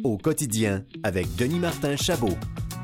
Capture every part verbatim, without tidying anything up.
au quotidien avec Denis Martin Chabot.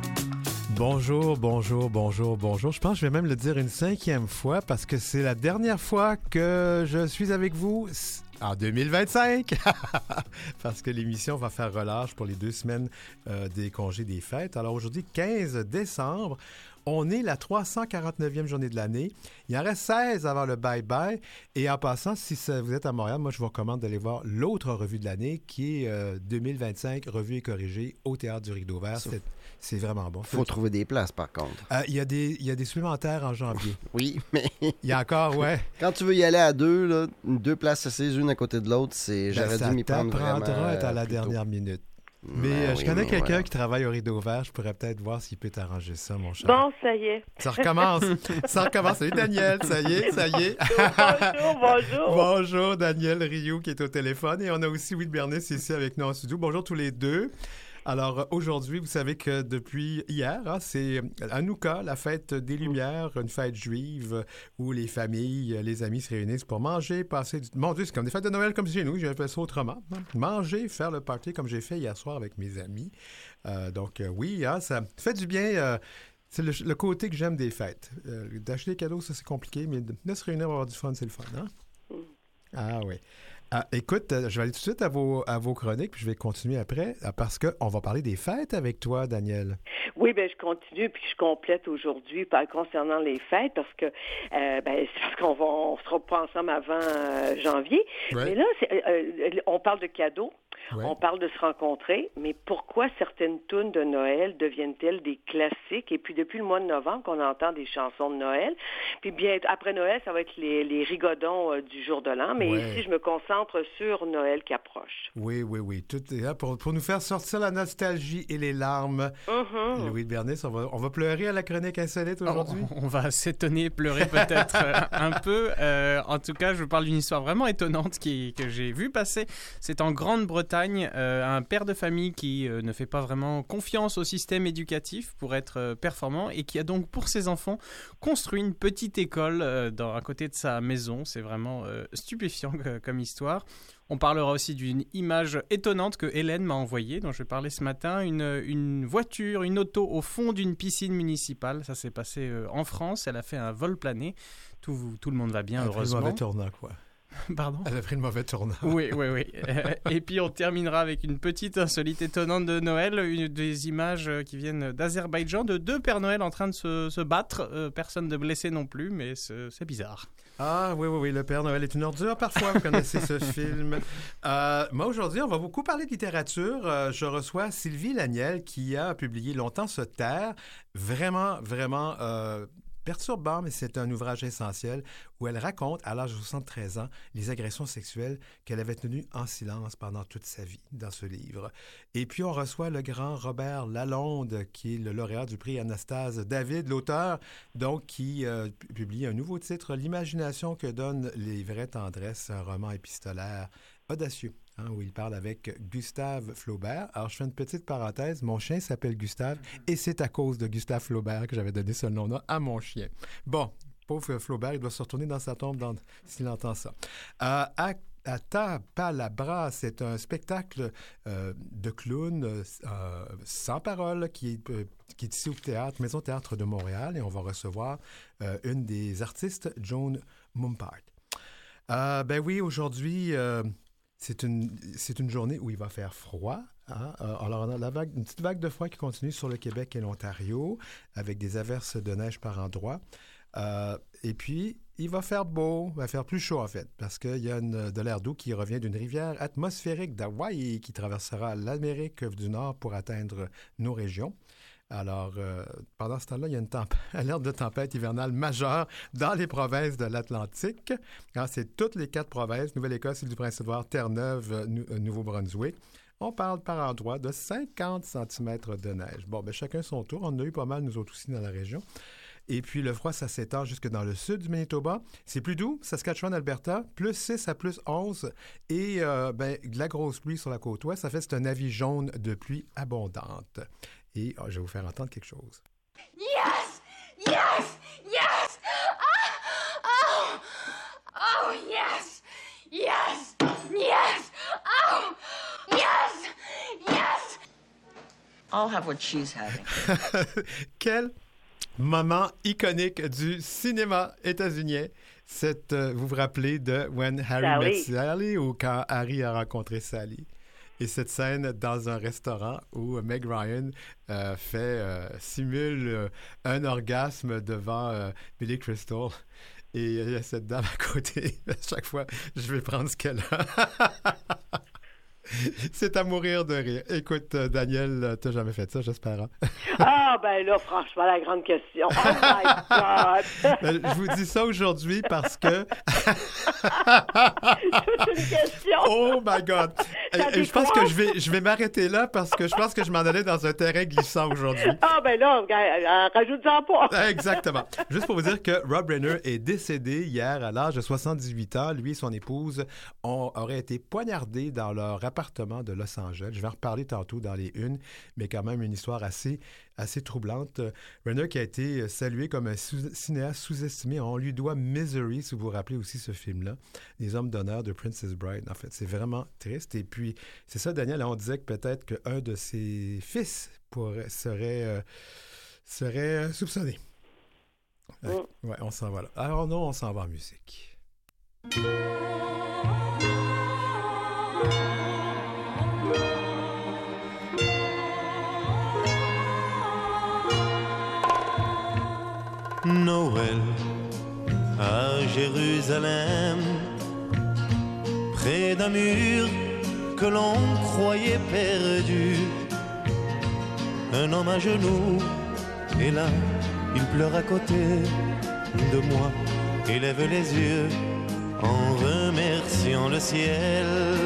Bonjour, bonjour, bonjour, bonjour. Je pense que je vais même le dire une cinquième fois parce que c'est la dernière fois que je suis avec vous en deux mille vingt-cinq. Parce que l'émission va faire relâche pour les deux semaines euh, des congés des fêtes. Alors aujourd'hui, quinze décembre, on est la trois cent quarante-neuvième journée de l'année. Il en reste seize avant le bye-bye. Et en passant, si ça, vous êtes à Montréal, moi, je vous recommande d'aller voir l'autre revue de l'année qui est euh, deux mille vingt-cinq, revue et corrigée au Théâtre du Rideau Vert. C'est, c'est vraiment bon. Il faut trouver des places, par contre. Euh, Il y a des, il y a des supplémentaires en janvier. Oui, mais... Il y a encore, ouais. Quand tu veux y aller à deux, là, deux places assises, une à côté de l'autre, c'est... j'aurais ben, dû m'y prendre vraiment... Ça t'apprendra à être à la dernière tôt. minute. Mais Ben, euh, je oui, connais mais quelqu'un ouais. qui travaille au Rideau Vert. Je pourrais peut-être voir s'il peut t'arranger ça, mon cher. Bon, ça y est. Ça recommence. Ça recommence. Salut, Daniel. Ça y est, ça y est. Bonjour, bonjour. Bonjour, Daniel Rioux qui est au téléphone. Et on a aussi Will Bernice ici avec nous en studio. Bonjour tous les deux. Alors, aujourd'hui, vous savez que depuis hier, hein, c'est Hanouka, la fête des Lumières, une fête juive où les familles, les amis se réunissent pour manger, passer du... Mon Dieu, c'est comme des fêtes de Noël comme chez nous, j'ai fait ça autrement. Hein. Manger, faire le party comme j'ai fait hier soir avec mes amis. Euh, donc, euh, oui, hein, ça fait du bien... Euh, c'est le, le côté que j'aime des fêtes. Euh, d'acheter des cadeaux, ça, c'est compliqué, mais de, de se réunir pour avoir du fun, c'est le fun, hein? Ah oui. Ah, écoute, euh, je vais aller tout de suite à vos, à vos chroniques, puis je vais continuer après, euh, parce qu'on va parler des fêtes avec toi, Daniel. Oui, ben je continue, puis je complète aujourd'hui par, concernant les fêtes, parce que euh, ben, c'est parce qu'on va, on sera pas ensemble avant euh, janvier. Ouais. Mais là, c'est, euh, on parle de cadeaux, Ouais. on parle de se rencontrer, mais pourquoi certaines tunes de Noël deviennent-elles des classiques? Et puis depuis le mois de novembre qu'on entend des chansons de Noël, puis bien après Noël, ça va être les, les rigodons euh, du jour de l'an, mais Ouais. ici, je me concentre sur Noël qui approche. Oui, oui, oui. Tout est là pour, pour nous faire sortir la nostalgie et les larmes. Mm-hmm. Louis Bernice, on va, on va pleurer à la chronique insolite aujourd'hui? On, on va s'étonner, pleurer peut-être euh, un peu. Euh, en tout cas, je vous parle d'une histoire vraiment étonnante qui, que j'ai vue passer. C'est en Grande-Bretagne, euh, un père de famille qui euh, ne fait pas vraiment confiance au système éducatif pour être euh, performant et qui a donc pour ses enfants construit une petite école euh, dans, à côté de sa maison. C'est vraiment euh, stupéfiant euh, comme histoire. On parlera aussi d'une image étonnante que Hélène m'a envoyée, dont je parlais ce matin, une, une voiture, une auto au fond d'une piscine municipale. Ça s'est passé euh, en France, elle a fait un vol plané. Tout, tout le monde va bien, Elle a pris heureusement. le mauvais tournant, quoi. Pardon? Elle a pris le mauvais tournant. Oui, oui, oui. Euh, et puis on terminera avec une petite insolite étonnante de Noël, une des images qui viennent d'Azerbaïdjan, de deux Pères Noël en train de se, se battre. Euh, personne de blessé non plus, mais c'est, c'est bizarre. Ah oui, oui, oui, le Père Noël est une ordure parfois, vous connaissez ce film. Euh, moi, aujourd'hui, on va beaucoup parler de littérature. Euh, je reçois Sylvie Laniel qui a publié Longtemps se taire. Vraiment, vraiment... Euh, perturbant, mais c'est un ouvrage essentiel où elle raconte, à l'âge de soixante-treize ans, les agressions sexuelles qu'elle avait tenues en silence pendant toute sa vie dans ce livre. Et puis, on reçoit le grand Robert Lalonde, qui est le lauréat du prix Anastase David, l'auteur, donc, qui euh, publie un nouveau titre, L'imagination que donnent les vraies tendresses, un roman épistolaire audacieux. Hein, où il parle avec Gustave Flaubert. Alors, je fais une petite parenthèse. Mon chien s'appelle Gustave et c'est à cause de Gustave Flaubert que j'avais donné ce nom-là à mon chien. Bon, pauvre Flaubert, il doit se retourner dans sa tombe dans, s'il entend ça. Euh, à Ata Palabra, c'est un spectacle euh, de clown euh, sans parole qui est, euh, qui est ici au théâtre, Maison Théâtre de Montréal, et on va recevoir euh, une des artistes, Joan Mumpart. Euh, ben oui, aujourd'hui... Euh, C'est une, c'est une journée où il va faire froid. Hein? Alors, on a la vague, une petite vague de froid qui continue sur le Québec et l'Ontario, avec des averses de neige par endroits. Euh, et puis, il va faire beau, il va faire plus chaud, en fait, parce qu'il y a une, de l'air doux qui revient d'une rivière atmosphérique d'Hawaï qui traversera l'Amérique du Nord pour atteindre nos régions. Alors, euh, pendant ce temps-là, il y a une temp- alerte de tempête hivernale majeure dans les provinces de l'Atlantique. Alors, c'est toutes les quatre provinces, Nouvelle-Écosse, Île-du-Prince-Édouard, Terre-Neuve, Nou- Nouveau-Brunswick. On parle par endroits de cinquante centimètres de neige. Bon, bien, chacun son tour. On en a eu pas mal, nous autres aussi, dans la région. Et puis, le froid, ça s'étend jusque dans le sud du Manitoba. C'est plus doux, Saskatchewan, Alberta, plus six à plus onze. Et euh, ben, de la grosse pluie sur la côte ouest, ça fait c'est un avis jaune de pluie abondante. Et oh, je vais vous faire entendre quelque chose. Yes! Yes! Yes! Oh! Oh! Oh, yes! Yes! Yes! Oh! Yes! Yes! I'll have what she's having. Quel moment iconique du cinéma états-unien. Cette, euh, vous vous rappelez de When Harry Sally. Met Sally ou quand Harry a rencontré Sally? Et cette scène dans un restaurant où Meg Ryan euh, fait, euh, simule euh, un orgasme devant euh, Billy Crystal. Et il y a cette dame à côté. À chaque fois, je vais prendre ce qu'elle a. C'est à mourir de rire. Écoute, euh, Daniel, euh, t'as jamais fait ça, j'espère. Hein? Ah, ben là, franchement, la grande question. Oh my God! Ben, je vous dis ça aujourd'hui parce que... Toute une question. Oh my God! Ça Et, et je pense décoiffe. que je vais, je vais m'arrêter là parce que je pense que je m'en allais dans un terrain glissant aujourd'hui. Ah, ben là, regarde, rajoute-en pas. Exactement. Juste pour vous dire que Rob Reiner est décédé hier à l'âge de soixante-dix-huit ans. Lui et son épouse ont, auraient été poignardés dans leur appartement de Los Angeles. Je vais en reparler tantôt dans les unes, mais quand même une histoire assez, assez troublante. Reiner qui a été salué comme un sous- cinéaste sous-estimé. On lui doit Misery, si vous vous rappelez aussi ce film-là, Les Hommes d'honneur de Princess Bride. En fait, c'est vraiment triste. Et puis, c'est ça, Daniel, on disait que peut-être qu'un de ses fils pourrait, serait, euh, serait euh, soupçonné. Ouais, Mm. ouais, on s'en va là. Alors non, on s'en va en musique. Noël à Jérusalem, près d'un mur que l'on croyait perdu. Un homme à genoux est là, il pleure à côté de moi, élève les yeux en remerciant le ciel.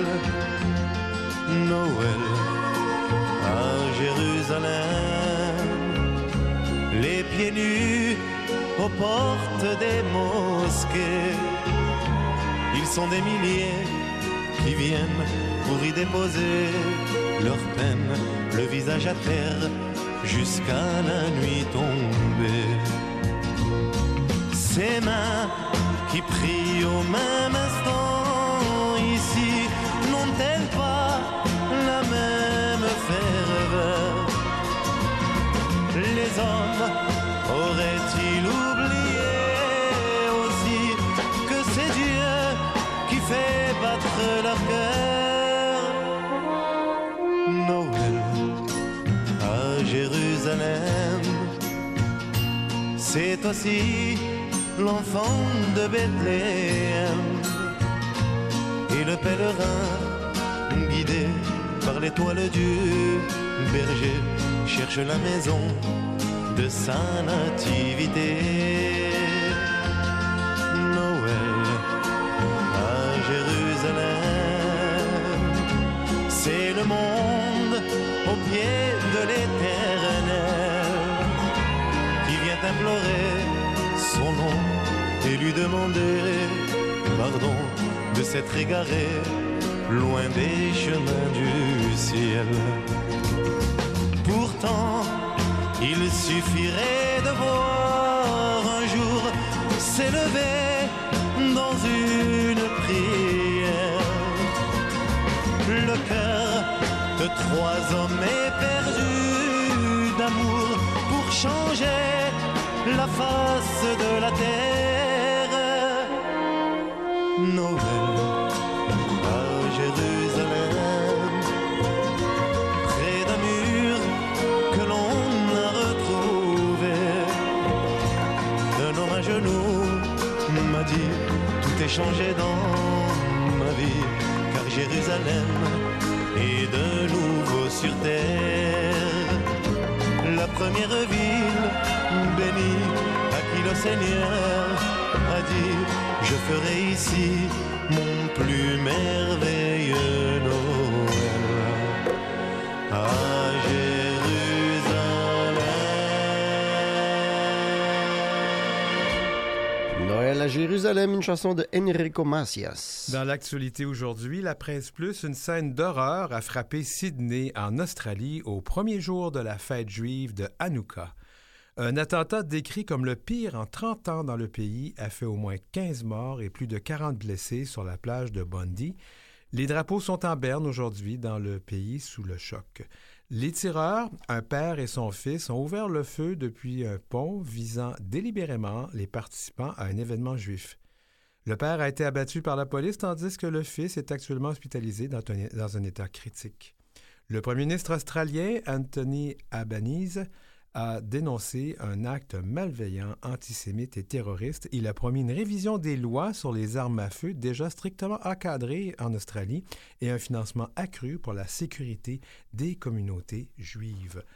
Noël à Jérusalem, les pieds nus aux portes des mosquées. Ils sont des milliers qui viennent pour y déposer leur peine, le visage à terre jusqu'à la nuit tombée. Ces mains qui prient au même instant ici, n'ont-elles pas la même ferveur? Les hommes auraient-ils oublié aussi que c'est Dieu qui fait battre leur cœur? Noël à Jérusalem, c'est aussi l'enfant de Bethléem et le pèlerin guidé par l'étoile du berger cherche la maison de sa nativité. Noël à Jérusalem, c'est le monde au pied de l'Éternel qui vient implorer son nom et lui demander pardon de s'être égaré loin des chemins du ciel. Pourtant, il suffirait de voir un jour s'élever dans une prière le cœur de trois hommes éperdus d'amour pour changer la face de la terre. Noël à Jérusalem, près d'un mur que l'on a retrouvé, un homme à genoux m'a dit tout est changé dans ma vie, car Jérusalem est de nouveau sur terre, la première ville bénie à qui le Seigneur a dit je ferai ici mon plus merveilleux Noël à Jérusalem. Noël à Jérusalem, une chanson de Enrico Macias. Dans l'actualité aujourd'hui, la presse plus, une scène d'horreur a frappé Sydney en Australie au premier jour de la fête juive de Hanouka. Un attentat décrit comme le pire en trente ans dans le pays a fait au moins quinze morts et plus de quarante blessés sur la plage de Bondi. Les drapeaux sont en berne aujourd'hui dans le pays sous le choc. Les tireurs, un père et son fils, ont ouvert le feu depuis un pont visant délibérément les participants à un événement juif. Le père a été abattu par la police tandis que le fils est actuellement hospitalisé dans un, dans un état critique. Le premier ministre australien, Anthony Albanese, a dénoncé un acte malveillant, antisémite et terroriste. Il a promis une révision des lois sur les armes à feu déjà strictement encadrées en Australie et un financement accru pour la sécurité des communautés juives.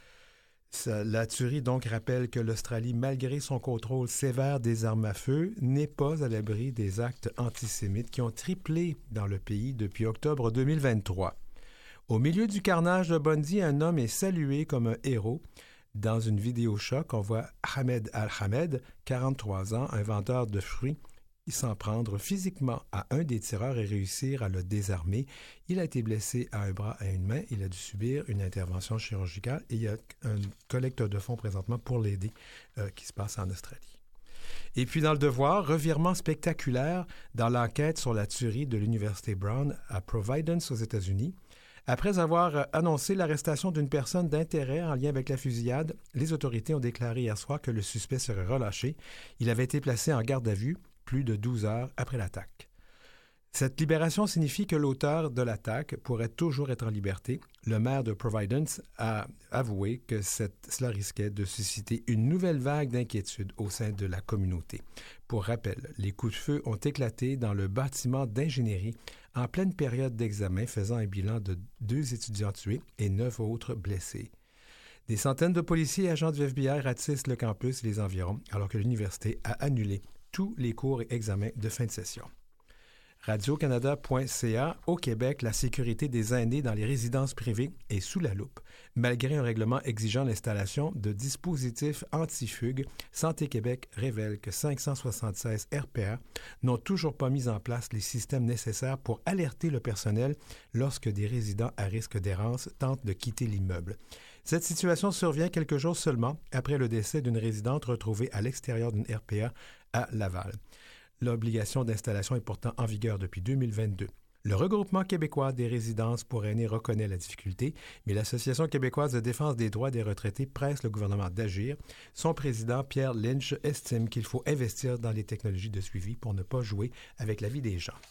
Ça, la tuerie donc rappelle que l'Australie, malgré son contrôle sévère des armes à feu, n'est pas à l'abri des actes antisémites qui ont triplé dans le pays depuis octobre deux mille vingt-trois. Au milieu du carnage de Bundy, un homme est salué comme un héros. Dans une vidéo choc, on voit Ahmed Al-Hamed, quarante-trois ans, un vendeur de fruits, s'en prendre physiquement à un des tireurs et réussir à le désarmer. Il a été blessé à un bras et à une main. Il a dû subir une intervention chirurgicale et il y a un collecte de fonds présentement pour l'aider euh, qui se passe en Australie. Et puis dans le devoir, revirement spectaculaire dans l'enquête sur la tuerie de l'Université Brown à Providence aux États-Unis. Après avoir annoncé l'arrestation d'une personne d'intérêt en lien avec la fusillade, les autorités ont déclaré hier soir que le suspect serait relâché. Il avait été placé en garde à vue plus de douze heures après l'attaque. Cette libération signifie que l'auteur de l'attaque pourrait toujours être en liberté. Le maire de Providence a avoué que cette, cela risquait de susciter une nouvelle vague d'inquiétude au sein de la communauté. Pour rappel, les coups de feu ont éclaté dans le bâtiment d'ingénierie en pleine période d'examen, faisant un bilan de deux étudiants tués et neuf autres blessés. Des centaines de policiers et agents du F B I ratissent le campus et les environs, alors que l'université a annulé tous les cours et examens de fin de session. radio canada point c a, au Québec, la sécurité des aînés dans les résidences privées est sous la loupe. Malgré un règlement exigeant l'installation de dispositifs anti-fugue, Santé Québec révèle que cinq cent soixante-seize R P A n'ont toujours pas mis en place les systèmes nécessaires pour alerter le personnel lorsque des résidents à risque d'errance tentent de quitter l'immeuble. Cette situation survient quelques jours seulement après le décès d'une résidente retrouvée à l'extérieur d'une R P A à Laval. L'obligation d'installation est pourtant en vigueur depuis deux mille vingt-deux. Le regroupement québécois des résidences pour aînés reconnaît la difficulté, mais l'Association québécoise de défense des droits des retraités presse le gouvernement d'agir. Son président, Pierre Lynch, estime qu'il faut investir dans les technologies de suivi pour ne pas jouer avec la vie des gens.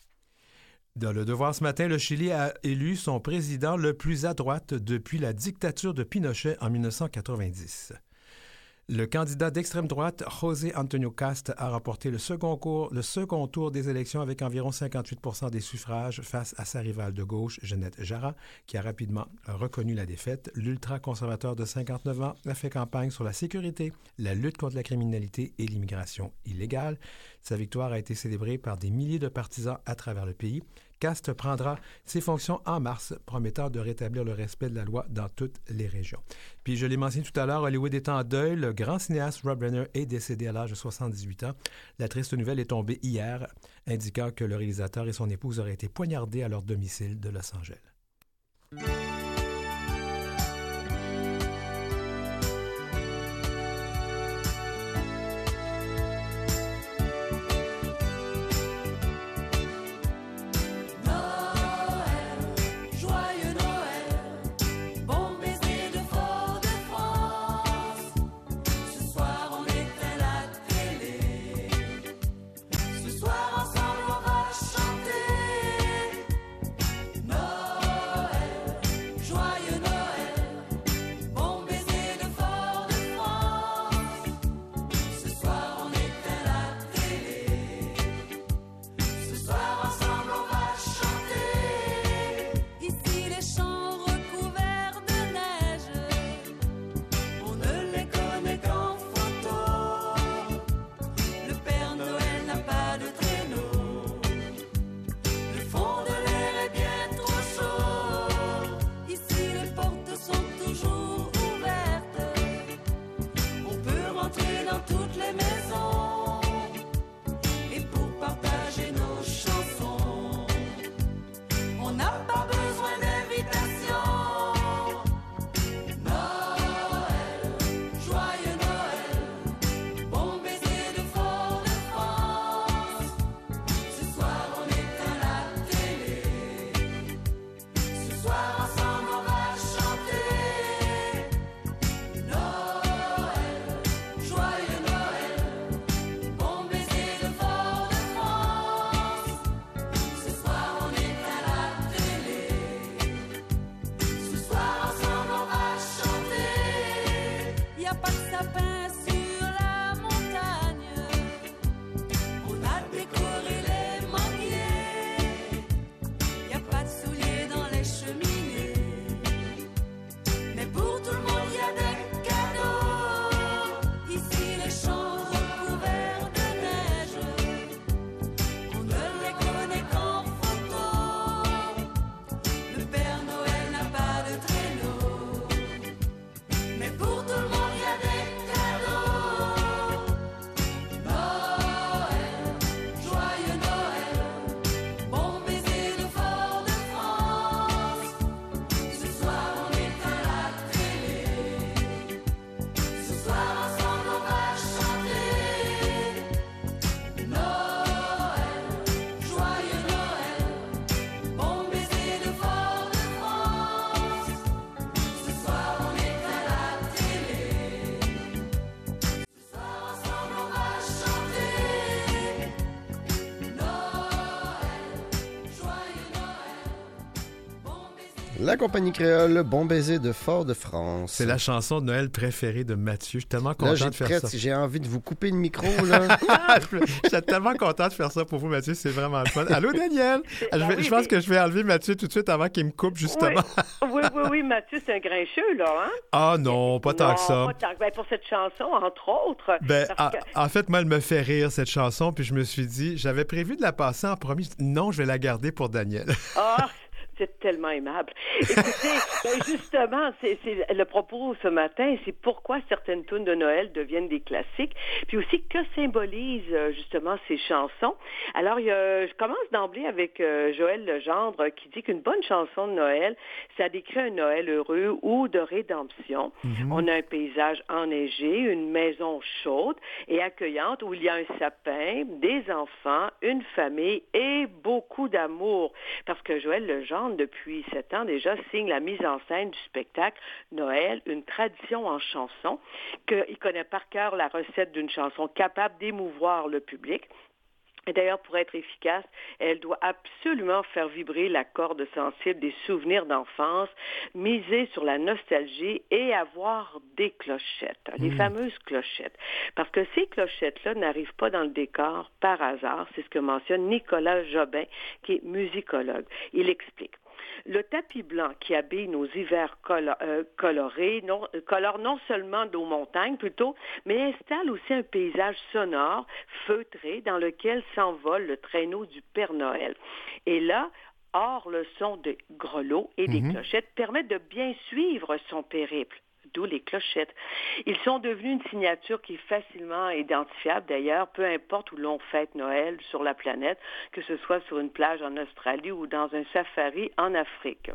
Dans le Devoir ce matin, le Chili a élu son président le plus à droite depuis la dictature de Pinochet en dix-neuf cent quatre-vingt-dix. Le candidat d'extrême droite, José Antonio Cast, a remporté le second, cours, le second tour des élections avec environ cinquante-huit pour cent des suffrages face à sa rivale de gauche, Jeannette Jarrah, qui a rapidement reconnu la défaite. L'ultra-conservateur de cinquante-neuf ans a fait campagne sur la sécurité, la lutte contre la criminalité et l'immigration illégale. Sa victoire a été célébrée par des milliers de partisans à travers le pays. Cast prendra ses fonctions en mars, promettant de rétablir le respect de la loi dans toutes les régions. Puis, je l'ai mentionné tout à l'heure, Hollywood est en deuil. Le grand cinéaste Rob Reiner est décédé à l'âge de soixante-dix-huit ans. La triste nouvelle est tombée hier, indiquant que le réalisateur et son épouse auraient été poignardés à leur domicile de Los Angeles. la compagnie créole Bon Baiser de Fort-de-France. C'est la chanson de Noël préférée de Mathieu. Je suis tellement content là, j'ai de faire prête, ça. J'ai envie de vous couper le micro, là. Je suis tellement content de faire ça pour vous, Mathieu. C'est vraiment le fun. Allô, Daniel? Je, vais, oui, je pense mais... que je vais enlever Mathieu tout de suite avant qu'il me coupe, justement. Oui, oui, oui, oui, Mathieu, c'est un grincheux, là, hein? Ah non, pas tant non, que ça. Pas tant que... Ben, pour cette chanson, entre autres. Ben, parce en, que... en fait, moi, elle me fait rire, cette chanson, puis je me suis dit, j'avais prévu de la passer en premier. Non, je vais la garder pour Daniel. Ah, c'est tellement aimable. Écoutez, ben justement, c'est, c'est le propos ce matin, c'est pourquoi certaines tunes de Noël deviennent des classiques, puis aussi que symbolisent justement ces chansons. Alors, il y a, je commence d'emblée avec euh, Joël Legendre qui dit qu'une bonne chanson de Noël, ça décrit un Noël heureux ou de rédemption. Mm-hmm. On a un paysage enneigé, une maison chaude et accueillante où il y a un sapin, des enfants, une famille et beaucoup d'amour. Parce que Joël Legendre, depuis sept ans déjà, signe la mise en scène du spectacle Noël, une tradition en chanson, qu'il connaît par cœur la recette d'une chanson capable d'émouvoir le public. Et d'ailleurs, pour être efficace, elle doit absolument faire vibrer la corde sensible des souvenirs d'enfance, miser sur la nostalgie et avoir des clochettes, les mmh. fameuses clochettes. Parce que ces clochettes-là n'arrivent pas dans le décor par hasard, c'est ce que mentionne Nicolas Jobin, qui est musicologue. Il explique. Le tapis blanc qui habille nos hivers colo- euh, colorés non, colore non seulement nos montagnes plutôt, mais installe aussi un paysage sonore, feutré, dans lequel s'envole le traîneau du Père Noël. Et là, hors le son des grelots et des mm-hmm. clochettes, permet de bien suivre son périple. D'où les clochettes. Ils sont devenus une signature qui est facilement identifiable, d'ailleurs, peu importe où l'on fête Noël sur la planète, que ce soit sur une plage en Australie ou dans un safari en Afrique.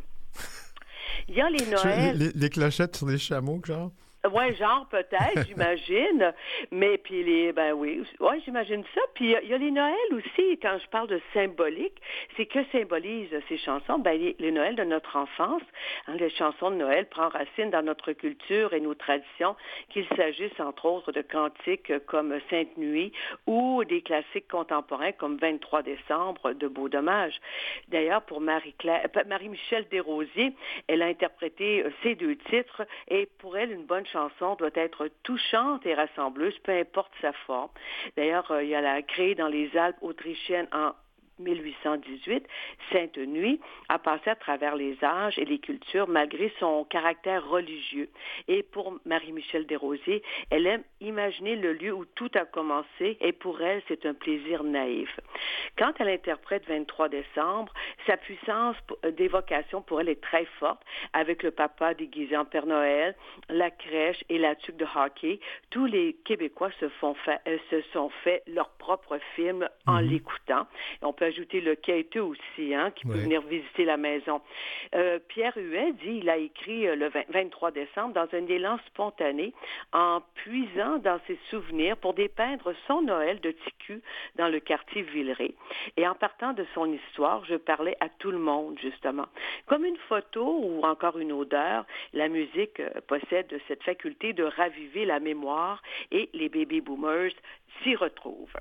Il y a les Noëls... Les, les clochettes sur des chameaux, genre? Oui, genre peut-être, j'imagine. Mais puis les, ben oui, ouais, j'imagine ça. Puis il y, y a les Noëls aussi. Quand je parle de symbolique, c'est que symbolisent ces chansons. Ben les, les Noëls de notre enfance, hein, les chansons de Noël prennent racine dans notre culture et nos traditions, qu'il s'agisse entre autres de cantiques comme Sainte Nuit ou des classiques contemporains comme vingt-trois décembre de Beau Dommage. D'ailleurs, pour Marie-Claire, Marie-Michel Desrosiers, elle a interprété ces deux titres et pour elle, une bonne chanson doit être touchante et rassembleuse, peu importe sa forme. D'ailleurs, euh, il y a la créée dans les Alpes autrichiennes en mille huit cent dix-huit, Sainte Nuit a passé à travers les âges et les cultures malgré son caractère religieux. Et pour Marie-Michel Desrosiers, elle aime imaginer le lieu où tout a commencé et pour elle, c'est un plaisir naïf. Quand elle interprète vingt-trois décembre, sa puissance d'évocation pour elle est très forte avec le papa déguisé en Père Noël, la crèche et la tuque de hockey. Tous les Québécois se, font fa- euh, se sont fait leur propre film en mmh. l'écoutant. On peut ajouter le quêteux aussi, hein, qui peut oui. venir visiter la maison. Euh, Pierre Huet dit il a écrit euh, le vingt, vingt-trois décembre dans un élan spontané en puisant dans ses souvenirs pour dépeindre son Noël de T Q dans le quartier Villeray. Et en partant de son histoire, je parlais à tout le monde, justement. Comme une photo ou encore une odeur, la musique euh, possède cette faculté de raviver la mémoire et les baby boomers s'y retrouvent.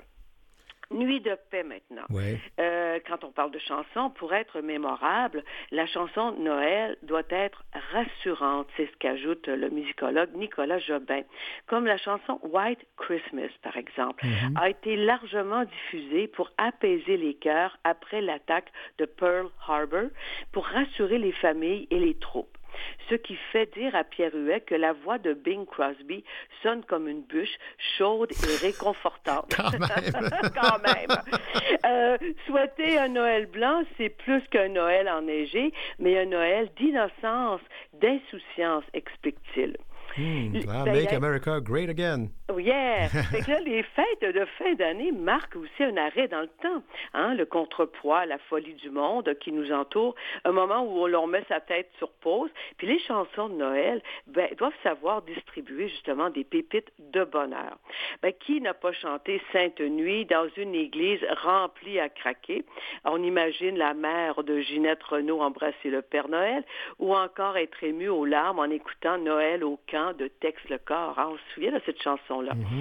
Nuit de paix maintenant. Ouais. Euh, quand on parle de chanson, pour être mémorable, la chanson de Noël doit être rassurante. C'est ce qu'ajoute le musicologue Nicolas Jobin. Comme la chanson White Christmas, par exemple, mm-hmm. a été largement diffusée pour apaiser les cœurs après l'attaque de Pearl Harbor, pour rassurer les familles et les troupes. Ce qui fait dire à Pierre Huet que la voix de Bing Crosby sonne comme une bûche chaude et réconfortante. Quand même! Quand même! Euh, souhaiter un Noël blanc, c'est plus qu'un Noël enneigé, mais un Noël d'innocence, d'insouciance, explique-t-il. Hmm, ah, make America great again. Oh yeah! Fait que là, les fêtes de fin d'année marquent aussi un arrêt dans le temps. Hein? Le contrepoids, la folie du monde qui nous entoure, un moment où l'on met sa tête sur pause. Puis les chansons de Noël ben, doivent savoir distribuer justement des pépites de bonheur. Ben, qui n'a pas chanté Sainte Nuit dans une église remplie à craquer? On imagine la mère de Ginette Renault embrasser le Père Noël ou encore être ému aux larmes en écoutant Noël au camp de Tex Le Corps. Hein, on se souvient de cette chanson-là. Mm-hmm.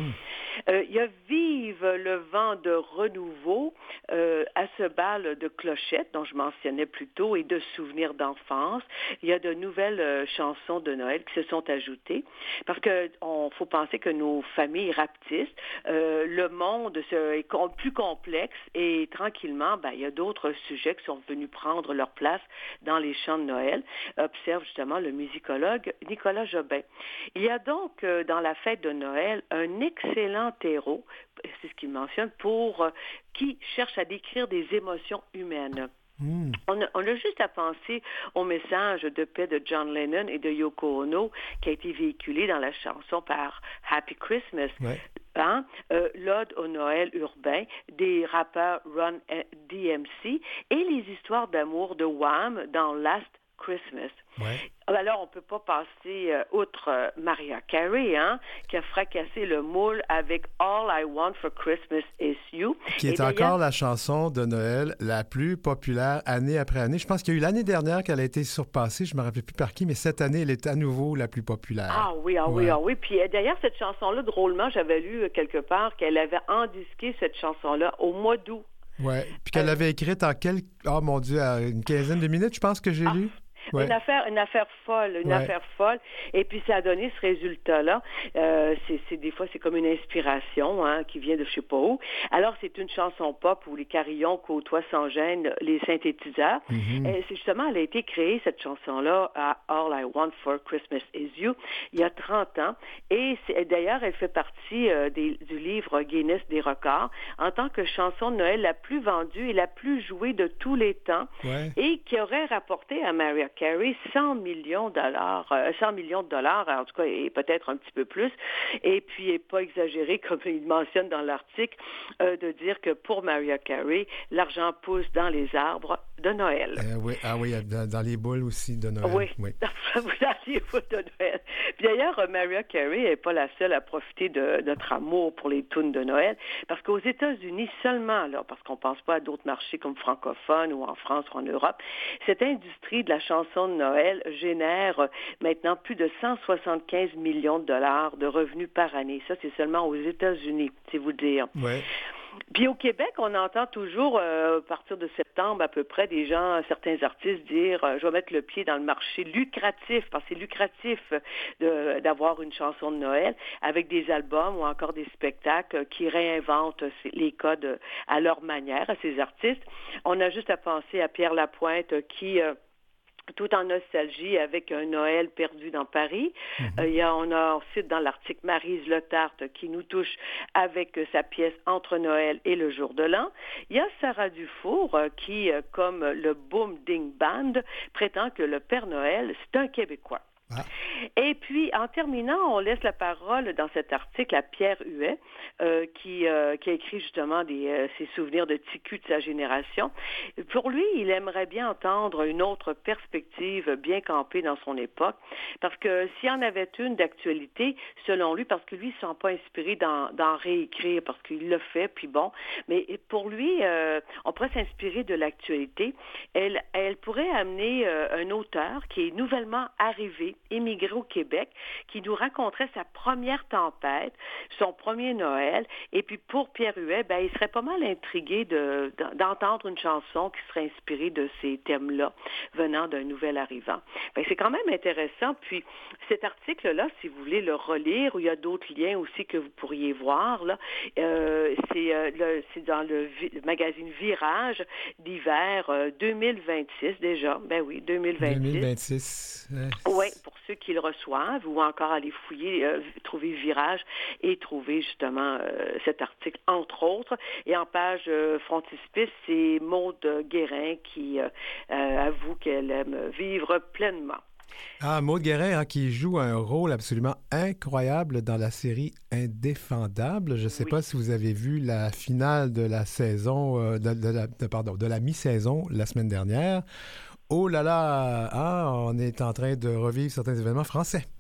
Euh, il y a Vive le vent de renouveau euh, à ce bal de clochettes dont je mentionnais plus tôt et de souvenirs d'enfance. Il y a de nouvelles euh, chansons de Noël qui se sont ajoutées parce que on faut penser que nos familles rapetissent. Euh, le monde se, est com- plus complexe et tranquillement, ben, il y a d'autres sujets qui sont venus prendre leur place dans les chants de Noël, observe justement le musicologue Nicolas Jobin. Il y a donc euh, dans la fête de Noël un excellent terreau, c'est ce qu'il mentionne, pour euh, qui cherche à décrire des émotions humaines. Mm. On, a, on a juste à penser au message de paix de John Lennon et de Yoko Ono qui a été véhiculé dans la chanson par Happy Christmas. Ouais. Hein? Euh, l'ode au Noël urbain des rappeurs Run D M C et les histoires d'amour de Wham dans Last Christmas. Ouais. Alors, on ne peut pas passer euh, outre euh, Mariah Carey, hein, qui a fracassé le moule avec All I Want for Christmas is You. Qui est encore la chanson de Noël la plus populaire année après année. Je pense qu'il y a eu l'année dernière qu'elle a été surpassée, je ne me rappelle plus par qui, mais cette année, elle est à nouveau la plus populaire. Ah oui, ah ouais. oui, ah oui. Puis d'ailleurs, cette chanson-là, drôlement, j'avais lu quelque part qu'elle avait endisqué cette chanson-là au mois d'août. Oui, puis qu'elle euh... avait écrite en quelques... Oh mon Dieu, une quinzaine de minutes, je pense que j'ai ah. lu. Ouais. Une affaire, une affaire folle, une ouais. affaire folle. Et puis ça a donné ce résultat-là. Euh, c'est, c'est des fois c'est comme une inspiration, hein, qui vient de je sais pas où. Alors c'est une chanson pop où les carillons côtoient sans gêne les synthétiseurs. Mm-hmm. Et c'est justement, elle a été créée cette chanson-là à All I Want for Christmas Is You il y a trente ans. Et c'est, d'ailleurs, elle fait partie euh, des, du livre Guinness des records en tant que chanson de Noël la plus vendue et la plus jouée de tous les temps, ouais. et qui aurait rapporté à Mariah Carey cent millions de dollars, euh, cent millions de dollars, en tout cas, et peut-être un petit peu plus. Et puis, il n'est pas exagéré, comme il mentionne dans l'article, euh, de dire que pour Mariah Carey, l'argent pousse dans les arbres de Noël. Euh, oui, ah oui, dans, dans les boules aussi de Noël. Oui, oui. dans les boules de Noël. Puis d'ailleurs, Mariah Carey n'est pas la seule à profiter de notre amour pour les tunes de Noël, parce qu'aux États-Unis seulement, là, parce qu'on ne pense pas à d'autres marchés comme francophones ou en France ou en Europe, cette industrie de la chanson de Noël génère maintenant plus de cent soixante-quinze millions de dollars de revenus par année. Ça, c'est seulement aux États-Unis, c'est vous dire. Oui. Puis au Québec, on entend toujours, euh, à partir de septembre à peu près, des gens, certains artistes dire euh, « je vais mettre le pied dans le marché lucratif », parce que c'est lucratif de, d'avoir une chanson de Noël avec des albums ou encore des spectacles qui réinventent les codes à leur manière, à ces artistes. On a juste à penser à Pierre Lapointe qui... Euh, tout en nostalgie avec un Noël perdu dans Paris. Mm-hmm. Euh, il y a, on a ensuite dans l'article Maryse Le Tarte qui nous touche avec euh, sa pièce Entre Noël et le jour de l'an. Il y a Sarah Dufour euh, qui, euh, comme le Boom Ding Band, prétend que le Père Noël, c'est un Québécois. Ah. Et puis, en terminant, on laisse la parole dans cet article à Pierre Huet, euh, qui, euh, qui a écrit justement des, euh, ses souvenirs de T Q de sa génération. Pour lui, il aimerait bien entendre une autre perspective bien campée dans son époque, parce que s'il y en avait une d'actualité, selon lui, parce que lui, il ne se sent pas inspiré d'en, d'en réécrire, parce qu'il le fait, puis bon, mais pour lui, euh, on pourrait s'inspirer de l'actualité. Elle, elle pourrait amener euh, un auteur qui est nouvellement arrivé, émigré au Québec, qui nous raconterait sa première tempête, son premier Noël, et puis pour Pierre Huet, ben, il serait pas mal intrigué de, d'entendre une chanson qui serait inspirée de ces thèmes-là, venant d'un nouvel arrivant. Ben, c'est quand même intéressant, puis cet article-là, si vous voulez le relire, où il y a d'autres liens aussi que vous pourriez voir, là, euh, c'est, euh, le, c'est dans le, le magazine Virage d'hiver euh, deux mille vingt-six déjà, ben oui, deux mille vingt-six. deux mille vingt-six. Ouais. Oui, pour ceux qui le reçoivent ou encore aller fouiller, euh, trouver Virage et trouver justement euh, cet article, entre autres. Et en page euh, frontispice, c'est Maude Guérin qui euh, euh, avoue qu'elle aime vivre pleinement. Ah, Maude Guérin, hein, qui joue un rôle absolument incroyable dans la série Indéfendable. Je ne sais oui. pas si vous avez vu la finale de la saison, euh, de, de, la, de, pardon, de la mi-saison la semaine dernière. Oh là là, ah, on est en train de revivre certains événements français.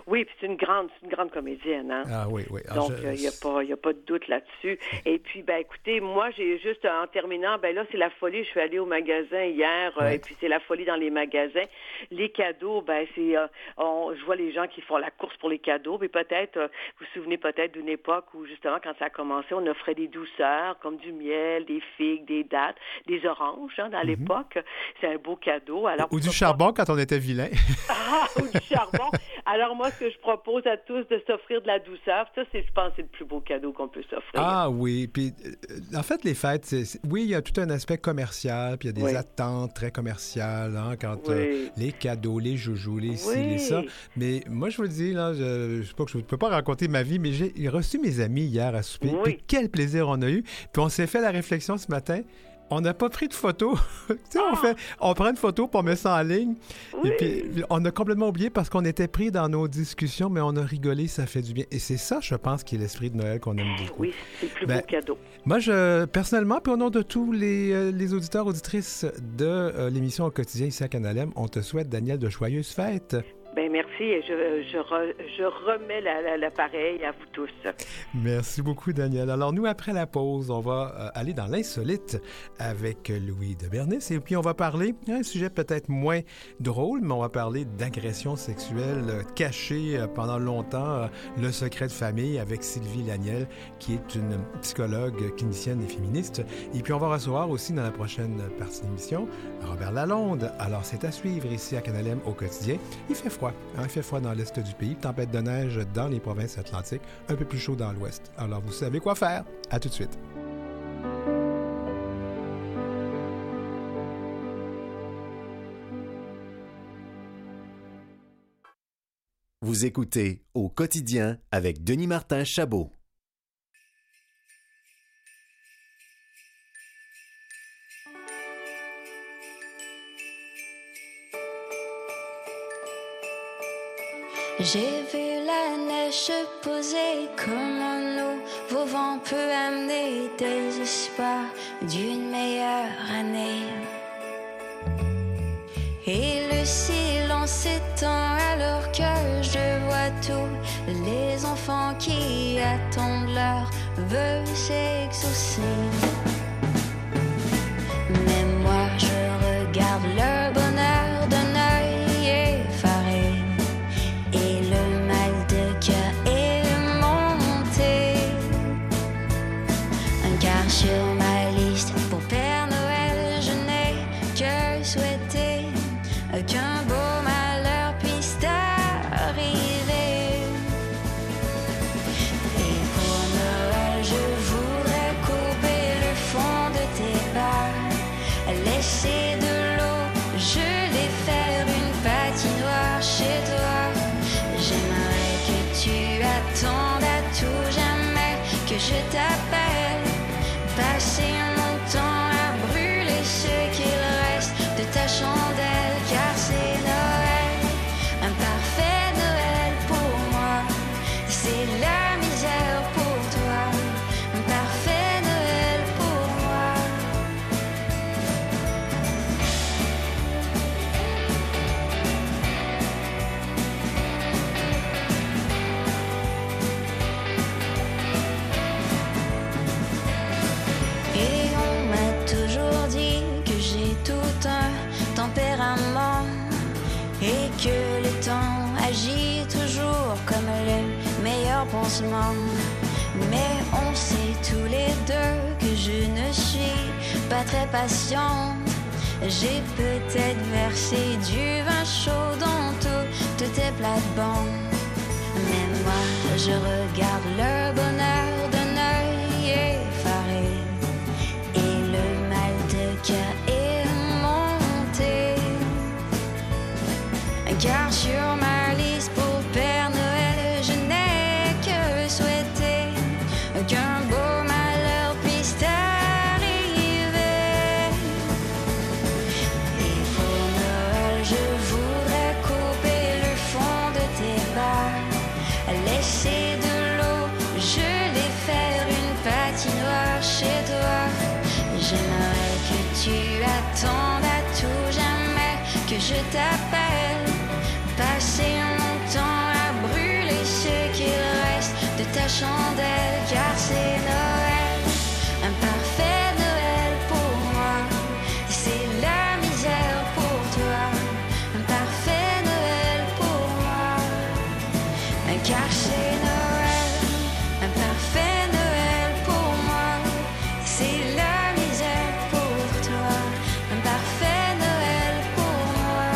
Oui, puis c'est une grande, c'est une grande comédienne, hein. Ah oui, oui. Donc, il n'y a pas, il y a pas de doute là-dessus. Et puis, ben, écoutez, moi, j'ai juste, en terminant, ben là, c'est la folie. Je suis allée au magasin hier, ouais. euh, et puis c'est la folie dans les magasins. Les cadeaux, ben, c'est, euh, on, je vois les gens qui font la course pour les cadeaux, mais peut-être, euh, vous vous souvenez peut-être d'une époque où, justement, quand ça a commencé, on offrait des douceurs, comme du miel, des figues, des dattes, des oranges, hein, dans mm-hmm. l'époque. C'est un beau cadeau. Alors, ou du charbon quand on était vilain. Ah, ou du charbon. Alors, moi, ce que je propose à tous, de s'offrir de la douceur, ça, c'est, je pense, c'est le plus beau cadeau qu'on peut s'offrir. Ah oui, puis euh, en fait, les fêtes, c'est, c'est, oui, il y a tout un aspect commercial, puis il y a des oui. attentes très commerciales, hein, quand oui. euh, les cadeaux, les joujoux, les ci, oui. les ça. Mais moi, je vous le dis, là, je ne sais pas que je ne peux pas raconter ma vie, mais j'ai reçu mes amis hier à souper, oui. puis quel plaisir on a eu. Puis on s'est fait la réflexion ce matin. On n'a pas pris de photo. tu sais, ah! on fait, on prend une photo pour mettre ça en ligne. Oui. Et puis, on a complètement oublié parce qu'on était pris dans nos discussions, mais on a rigolé, ça fait du bien. Et c'est ça, je pense, qui est l'esprit de Noël qu'on aime beaucoup. Oui, c'est le plus ben, beau cadeau. Moi, je, personnellement, puis au nom de tous les, euh, les auditeurs, auditrices de euh, l'émission Au quotidien ici à Canalem, on te souhaite, Daniel, de joyeuses fêtes. Bien, merci et je, je, re, je remets la, la, l'appareil à vous tous. Merci beaucoup, Daniel. Alors, nous, après la pause, on va euh, aller dans l'insolite avec Louis de Bernis et puis on va parler d'un sujet peut-être moins drôle, mais on va parler d'agression sexuelle euh, cachée euh, pendant longtemps, euh, le secret de famille avec Sylvie Laniel, qui est une psychologue clinicienne et féministe. Et puis, on va recevoir aussi dans la prochaine partie de l'émission Robert Lalonde. Alors, c'est à suivre ici à Canalem au quotidien. Il fait froid. Hein, il fait froid dans l'est du pays, tempête de neige dans les provinces atlantiques, un peu plus chaud dans l'ouest. Alors, vous savez quoi faire. À tout de suite. Vous écoutez Au quotidien avec Denis Martin Chabot. J'ai vu la neige se poser comme un nouveau vent peut amener des espoirs d'une meilleure année. Et le silence s'étend alors que je vois tous les enfants qui attendent leur vœu s'exaucer. Mais moi je regarde le bonheur d'un œil effaré. Et le mal de cœur est monté. Car sur ma liste pour Père Noël, je n'ai que souhaité qu'un beau malheur puisse t'arriver. Et pour Noël, je voudrais couper le fond de tes bas, laisser de l'eau, geler, faire une patinoire chez toi. J'aimerais que tu attendes à tout jamais que je t'appelle. Passer mon temps à brûler ce qu'il reste de ta chandelle. Car c'est Noël, un parfait Noël pour moi. C'est la misère pour toi, un parfait Noël pour moi. Et on m'a toujours dit que j'ai tout un tempérament et que le temps agit toujours comme le meilleur pansement. Mais on sait tous les deux que je ne suis pas très patiente. J'ai peut-être versé du vin chaud dans toutes tes plates-bandes. Mais moi je regarde le bonheur d'un œil effaré. Et le mal de cœur est monté. Car sur ma liste pour Père Noël, je n'ai que souhaité qu'un beau malheur puisse t'arriver. Et pour Noël, je voudrais couper le fond de tes bas, laisser de l'eau, geler, faire une patinoire chez toi. J'aimerais que tu attendes à tout jamais que je t'appelle. Passer mon temps à brûler car c'est Noël, un parfait Noël pour moi. C'est la misère pour toi, un parfait Noël pour moi.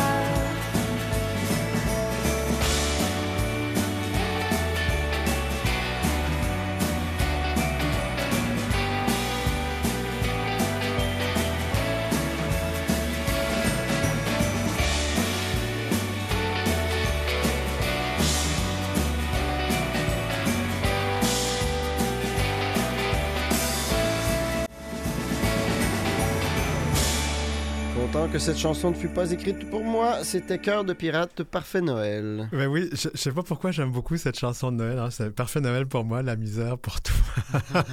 Content que cette chanson ne fut pas écrite pour moi, c'était Cœur de pirate, Parfait Noël. Ben oui, je, je sais pas pourquoi j'aime beaucoup cette chanson de Noël. Hein. C'est Parfait Noël pour moi, la misère pour toi.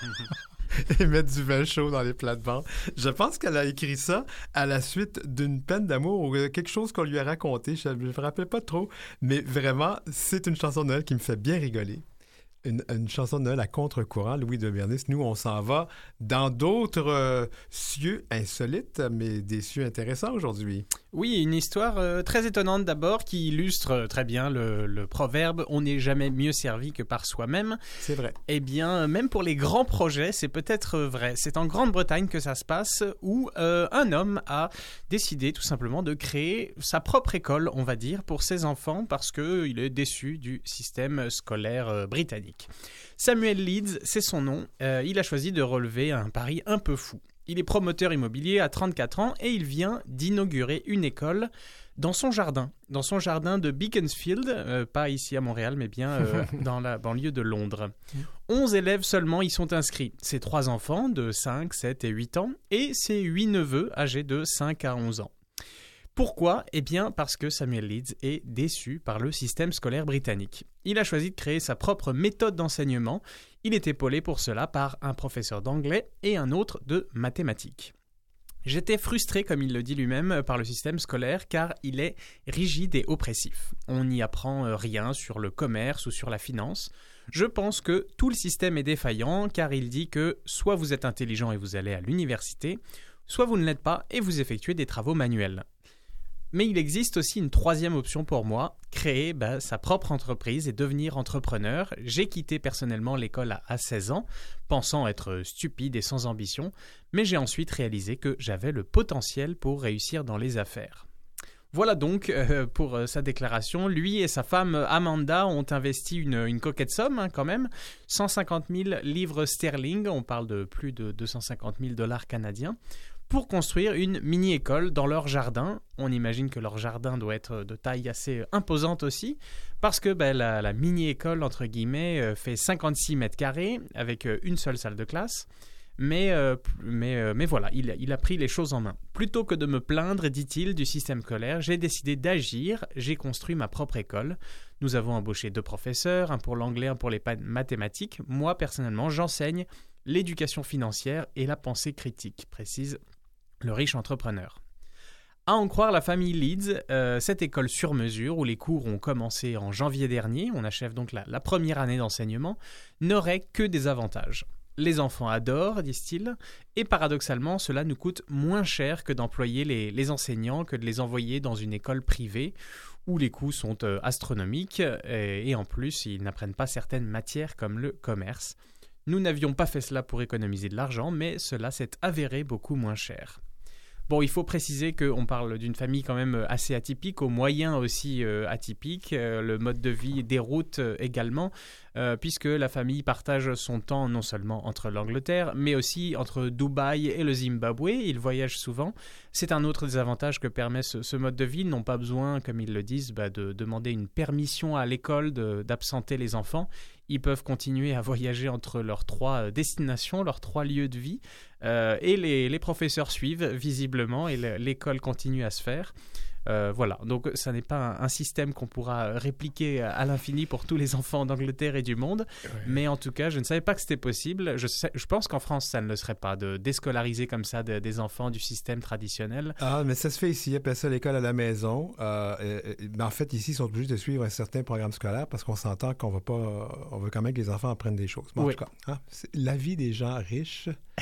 Et mettre du vin chaud dans les plates-bandes. Je pense qu'elle a écrit ça à la suite d'une peine d'amour ou quelque chose qu'on lui a raconté. Je ne me rappelle pas trop, mais vraiment, c'est une chanson de Noël qui me fait bien rigoler. Une, une chanson de Noël à contre-courant, Louis de Bernis. Nous, on s'en va dans d'autres euh, cieux insolites, mais des cieux intéressants aujourd'hui. Oui, une histoire euh, très étonnante d'abord qui illustre euh, très bien le, le proverbe « On n'est jamais mieux servi que par soi-même ». C'est vrai. Eh bien, même pour les grands projets, c'est peut-être vrai. C'est en Grande-Bretagne que ça se passe où euh, un homme a décidé tout simplement de créer sa propre école, on va dire, pour ses enfants parce qu'il est déçu du système scolaire euh, britannique. Samuel Leeds, c'est son nom. Euh, il a choisi de relever un pari un peu fou. Il est promoteur immobilier à trente-quatre ans et il vient d'inaugurer une école dans son jardin, dans son jardin de Beaconsfield, euh, pas ici à Montréal, mais bien euh, dans la banlieue de Londres. onze élèves seulement y sont inscrits. Ses trois enfants de cinq, sept et huit ans et ses huit neveux âgés de cinq à onze ans. Pourquoi ? Eh bien parce que Samuel Leeds est déçu par le système scolaire britannique. Il a choisi de créer sa propre méthode d'enseignement. Il est épaulé pour cela par un professeur d'anglais et un autre de mathématiques. J'étais frustré, comme il le dit lui-même, par le système scolaire car il est rigide et oppressif. On n'y apprend rien sur le commerce ou sur la finance. Je pense que tout le système est défaillant car il dit que soit vous êtes intelligent et vous allez à l'université, soit vous ne l'êtes pas et vous effectuez des travaux manuels. Mais il existe aussi une troisième option pour moi, créer bah, sa propre entreprise et devenir entrepreneur. J'ai quitté personnellement l'école à, à seize ans, pensant être stupide et sans ambition, mais j'ai ensuite réalisé que j'avais le potentiel pour réussir dans les affaires. Voilà donc euh, pour euh, sa déclaration. Lui et sa femme Amanda ont investi une, une coquette somme hein, quand même, cent cinquante mille livres sterling, on parle de plus de deux cent cinquante mille dollars canadiens, pour construire une mini-école dans leur jardin. On imagine que leur jardin doit être de taille assez imposante aussi, parce que ben, la, la mini-école, entre guillemets, fait cinquante-six mètres carrés, avec une seule salle de classe. Mais, euh, mais, euh, mais voilà, il, il a pris les choses en main. Plutôt que de me plaindre, dit-il, du système scolaire, j'ai décidé d'agir, j'ai construit ma propre école. Nous avons embauché deux professeurs, un pour l'anglais, un pour les mathématiques. Moi, personnellement, j'enseigne l'éducation financière et la pensée critique, précise le riche entrepreneur. À en croire la famille Leeds, euh, cette école sur mesure, où les cours ont commencé en janvier dernier, on achève donc la, la première année d'enseignement, n'aurait que des avantages. Les enfants adorent, disent-ils, et paradoxalement, cela nous coûte moins cher que d'employer les, les enseignants, que de les envoyer dans une école privée, où les coûts sont euh, astronomiques, et, et en plus, ils n'apprennent pas certaines matières comme le commerce. Nous n'avions pas fait cela pour économiser de l'argent, mais cela s'est avéré beaucoup moins cher. Bon, il faut préciser qu'on parle d'une famille quand même assez atypique, aux moyens aussi euh, atypiques. Euh, le mode de vie déroute euh, également, euh, puisque la famille partage son temps non seulement entre l'Angleterre, mais aussi entre Dubaï et le Zimbabwe. Ils voyagent souvent. C'est un autre des avantages que permet ce, ce mode de vie. Ils n'ont pas besoin, comme ils le disent, bah, de demander une permission à l'école de, d'absenter les enfants. Ils peuvent continuer à voyager entre leurs trois destinations, leurs trois lieux de vie. Euh, et les, les professeurs suivent visiblement et l'école continue à se faire. Euh, voilà, donc ça n'est pas un, un système qu'on pourra répliquer à, à l'infini pour tous les enfants d'Angleterre et du monde, ouais. Mais en tout cas, je ne savais pas que c'était possible. Je, sais, je pense qu'en France, ça ne le serait pas, de déscolariser comme ça de, des enfants du système traditionnel. Ah, mais ça se fait ici, ils appellent ça l'école à la maison. Euh, et, et, mais en fait, ici, ils sont obligés de suivre un certain programme scolaire parce qu'on s'entend qu'on va pas, on veut quand même que les enfants apprennent des choses. Bon, oui. En tout cas, hein, la vie des gens riches... est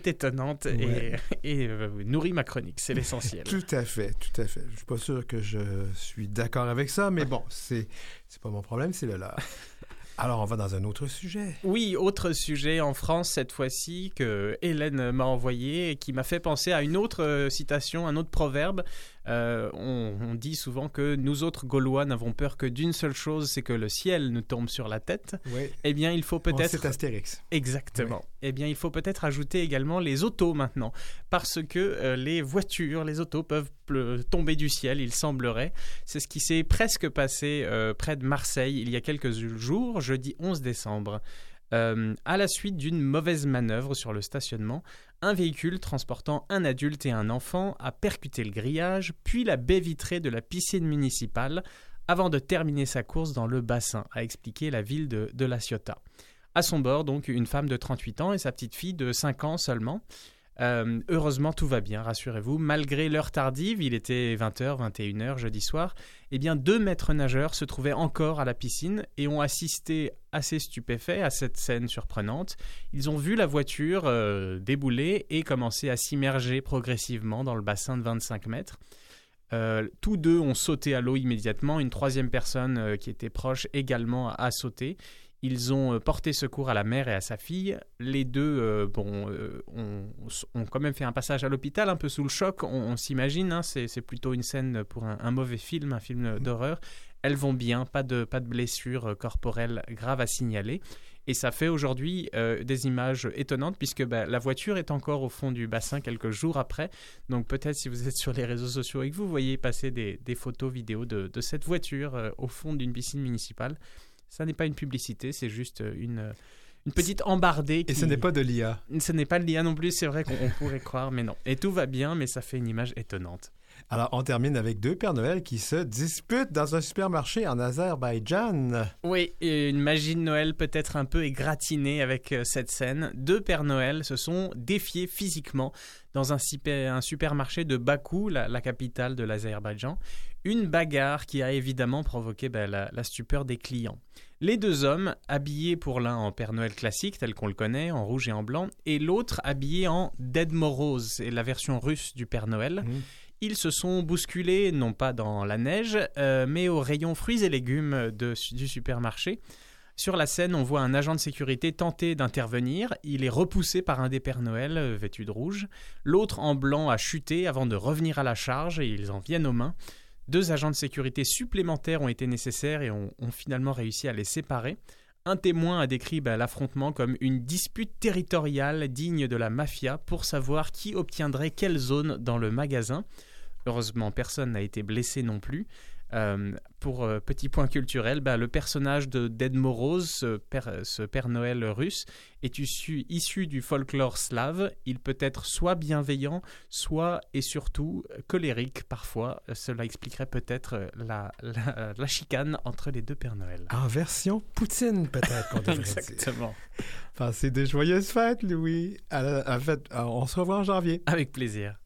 est étonnante Ouais. et, et euh, nourrit ma chronique, c'est l'essentiel. Tout à fait, tout à fait. Je suis pas sûr que je suis d'accord avec ça, mais bon, c'est c'est pas mon problème, c'est le leur. Alors, on va dans un autre sujet. Oui, autre sujet en France cette fois-ci que Hélène m'a envoyé et qui m'a fait penser à une autre euh, citation, un autre proverbe. Euh, on, on dit souvent que nous autres Gaulois n'avons peur que d'une seule chose, c'est que le ciel nous tombe sur la tête. Oui. Eh bien, il faut Bon, peut-être... c'est Astérix. Exactement. Oui. Eh bien, il faut peut-être ajouter également les autos maintenant, parce que euh, les voitures, les autos peuvent ple- tomber du ciel, il semblerait. C'est ce qui s'est presque passé euh, près de Marseille il y a quelques jours, jeudi onze décembre. Euh, à la suite d'une mauvaise manœuvre sur le stationnement, un véhicule transportant un adulte et un enfant a percuté le grillage, puis la baie vitrée de la piscine municipale, avant de terminer sa course dans le bassin, a expliqué la ville de, de La Ciotat. À son bord, donc, une femme de trente-huit ans et sa petite fille de cinq ans seulement. Euh, heureusement, tout va bien, rassurez-vous. Malgré l'heure tardive, il était vingt heures, vingt et une heures jeudi soir, eh bien, deux maîtres nageurs se trouvaient encore à la piscine et ont assisté assez stupéfaits à cette scène surprenante. Ils ont vu la voiture euh, débouler et commencer à s'immerger progressivement dans le bassin de vingt-cinq mètres. Euh, tous deux ont sauté à l'eau immédiatement. Une troisième personne euh, qui était proche également a, a sauté. Ils ont porté secours à la mère et à sa fille. Les deux euh, bon, euh, ont, ont quand même fait un passage à l'hôpital, un peu sous le choc, on, on s'imagine. Hein, c'est, c'est plutôt une scène pour un, un mauvais film, un film d'horreur. Elles vont bien, pas de, pas de blessures corporelles graves à signaler. Et ça fait aujourd'hui euh, des images étonnantes puisque bah, la voiture est encore au fond du bassin quelques jours après. Donc peut-être si vous êtes sur les réseaux sociaux et que vous voyez passer des, des photos, vidéos de, de cette voiture euh, au fond d'une piscine municipale, ça n'est pas une publicité, c'est juste une, une petite embardée. Qui... Et ce n'est pas de l'I A. Ce n'est pas de l'I A non plus, c'est vrai qu'on pourrait croire, mais non. Et tout va bien, mais ça fait une image étonnante. Alors, on termine avec deux Pères Noël qui se disputent dans un supermarché en Azerbaïdjan. Oui, et une magie de Noël peut-être un peu égratignée avec euh, cette scène. Deux Pères Noël se sont défiés physiquement dans un, super, un supermarché de Bakou, la, la capitale de l'Azerbaïdjan. Une bagarre qui a évidemment provoqué ben, la, la stupeur des clients. Les deux hommes, habillés pour l'un en Père Noël classique, tel qu'on le connaît, en rouge et en blanc, et l'autre habillé en Ded Moroz, c'est la version russe du Père Noël. Mmh. Ils se sont bousculés, non pas dans la neige, euh, mais au rayon fruits et légumes de, du supermarché. Sur la scène, on voit un agent de sécurité tenter d'intervenir. Il est repoussé par un des Pères Noël euh, vêtu de rouge. L'autre en blanc a chuté avant de revenir à la charge et ils en viennent aux mains. Deux agents de sécurité supplémentaires ont été nécessaires et ont, ont finalement réussi à les séparer. Un témoin a décrit bah, l'affrontement comme une dispute territoriale digne de la mafia pour savoir qui obtiendrait quelle zone dans le magasin. Heureusement, personne n'a été blessé non plus. Euh, pour euh, petit point culturel, bah, le personnage de Ded Moroz, ce père, ce père Noël russe, est issu, issu du folklore slave. Il peut être soit bienveillant, soit et surtout colérique parfois. Cela expliquerait peut-être la, la, la chicane entre les deux Pères Noël. En version Poutine, peut-être qu'on devrait dire. Exactement. Passez de joyeuses fêtes, Louis. En fait, on se revoit en janvier. Avec plaisir.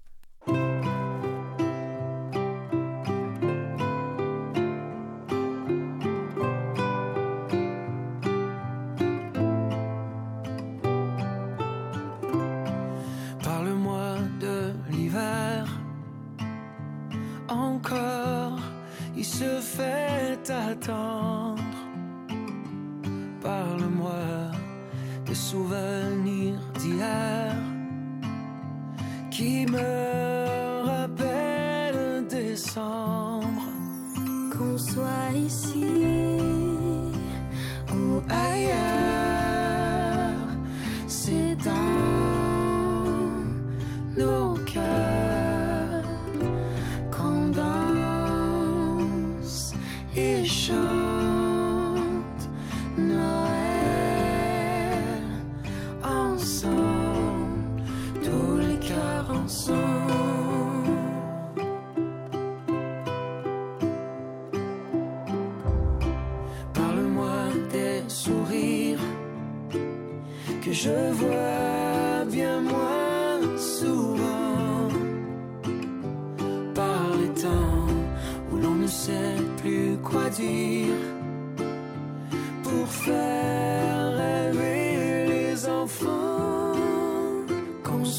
Attendre. Parle-moi des souvenirs d'hier qui me rappellent décembre. Qu'on soit ici ou ailleurs, c'est dans nos cœurs qu'on danse et chante Noël ensemble, tous les cœurs ensemble. Parle-moi des sourires que je vois bien moins souvent, par les temps où l'on ne sait plus quoi dire pour faire rêver les enfants. Qu'on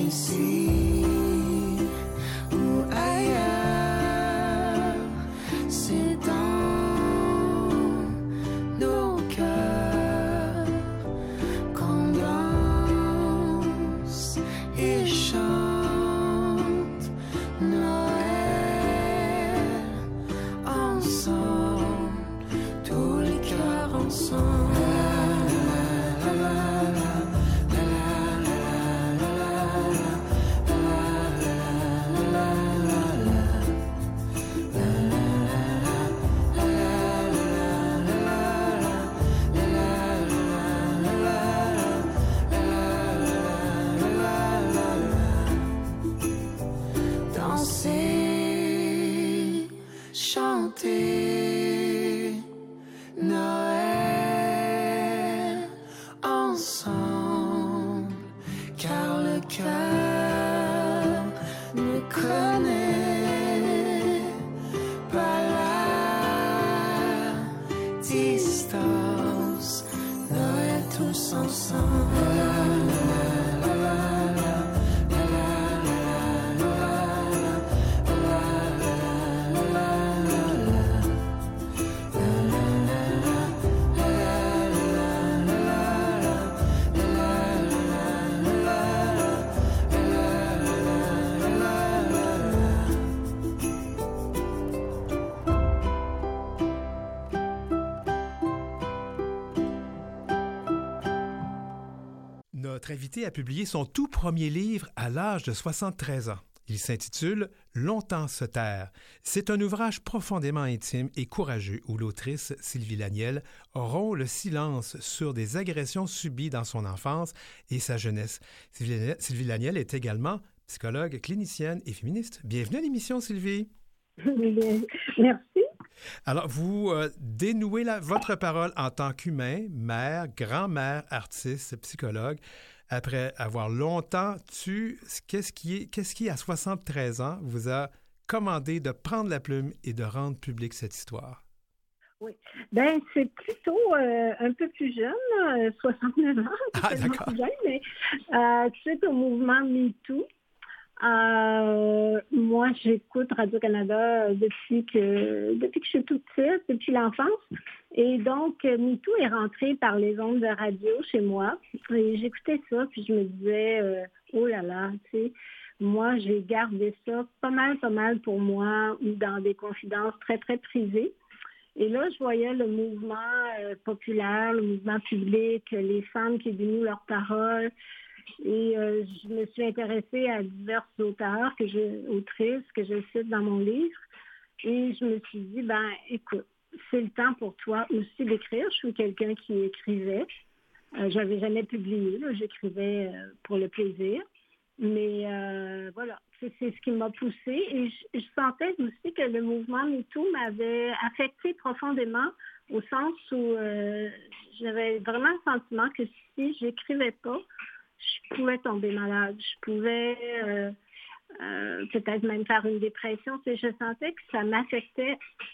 ici ou ailleurs, c'est dans nos cœurs qu'on danse et chante Noël ensemble, tous les cœurs ensemble. Danser, chanter Noël ensemble, car le cœur ne connaît pas la distance. Noël tous ensemble. Notre invité a publié son tout premier livre à l'âge de soixante-treize ans. Il s'intitule « Longtemps se taire ». C'est un ouvrage profondément intime et courageux où l'autrice Sylvie Laniel rompt le silence sur des agressions subies dans son enfance et sa jeunesse. Sylvie, Sylvie Laniel est également psychologue, clinicienne et féministe. Bienvenue à l'émission, Sylvie. Merci. Alors, vous euh, dénouez la, votre parole en tant qu'humain, mère, grand-mère, artiste, psychologue, après avoir longtemps tu qu'est-ce qui est, qu'est-ce qui, à soixante-treize ans, vous a commandé de prendre la plume et de rendre publique cette histoire? Oui. Ben c'est plutôt euh, un peu plus jeune, euh, soixante-neuf ans, ah, d'accord. Plus jeune, mais euh, suite au mouvement MeToo. Euh, moi, j'écoute Radio-Canada depuis que depuis que je suis toute petite, depuis l'enfance. Et donc, MeToo est rentré par les ondes de radio chez moi. Et j'écoutais ça, puis je me disais, euh, oh là là, tu sais, moi, j'ai gardé ça pas mal, pas mal pour moi, ou dans des confidences très, très privées. Et là, je voyais le mouvement euh, populaire, le mouvement public, les femmes qui dénouent leurs paroles. Et euh, je me suis intéressée à divers auteurs, que je, autrices, que je cite dans mon livre. Et je me suis dit, ben écoute, c'est le temps pour toi aussi d'écrire. Je suis quelqu'un qui écrivait. Euh, je n'avais jamais publié, là. J'écrivais euh, pour le plaisir. Mais euh, voilà, c'est, c'est ce qui m'a poussée. Et je, je sentais aussi que le mouvement MeToo m'avait affectée profondément, au sens où euh, j'avais vraiment le sentiment que si j'écrivais pas, je pouvais tomber malade, je pouvais euh, euh, peut-être même faire une dépression. Je sentais que ça m'affectait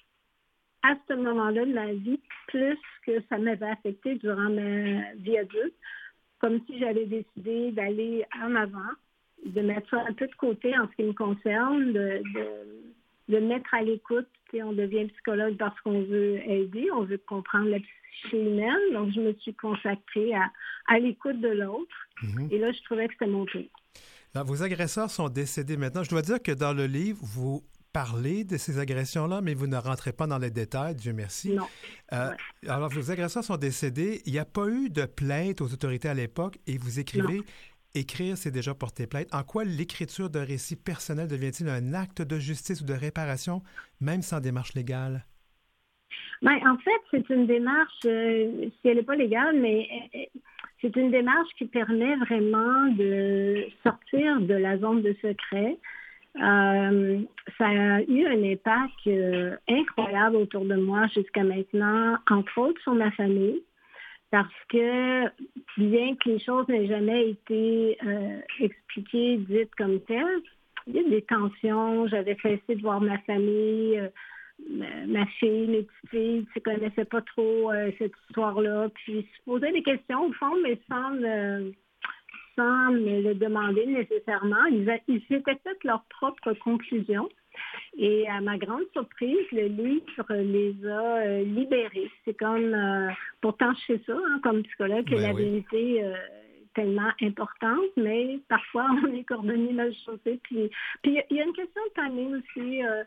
à ce moment-là de ma vie plus que ça m'avait affecté durant ma vie adulte, comme si j'avais décidé d'aller en avant, de mettre ça un peu de côté en ce qui me concerne, de, de, de mettre à l'écoute. Tu sais, on devient psychologue parce qu'on veut aider, on veut comprendre la psyché humaine. Donc, je me suis consacrée à, à l'écoute de l'autre. Mm-hmm. Et là, je trouvais que c'était mon tour. Alors, vos agresseurs sont décédés maintenant. Je dois dire que dans le livre, vous parlez de ces agressions-là, mais vous ne rentrez pas dans les détails, Dieu merci. Non. Euh, ouais. Alors, vos agresseurs sont décédés. Il n'y a pas eu de plainte aux autorités à l'époque et vous écrivez... Non. Écrire, c'est déjà porter plainte. En quoi l'écriture d'un récit personnel devient-il un acte de justice ou de réparation, même sans démarche légale? Bien, en fait, c'est une démarche, euh, si elle n'est pas légale, mais euh, c'est une démarche qui permet vraiment de sortir de la zone de secret. Euh, ça a eu un impact euh, incroyable autour de moi jusqu'à maintenant, entre autres sur ma famille. Parce que, bien que les choses n'aient jamais été euh, expliquées, dites comme telles, il y a des tensions. J'avais cessé de voir ma famille, euh, ma, ma fille, mes petites filles, qui ne connaissaient pas trop euh, cette histoire-là. Puis se posaient des questions, au fond, mais sans, euh, sans me le demander nécessairement. Ils, a, ils s'étaient fait leur propre conclusion. Et à ma grande surprise, le livre les a euh, libérés. C'est comme, euh, pourtant je sais ça, hein, comme psychologue, que Ben la oui. vérité euh, est tellement importante, mais parfois on est coordonné mal chaussé. Puis puis il y a une question de timing aussi. Euh,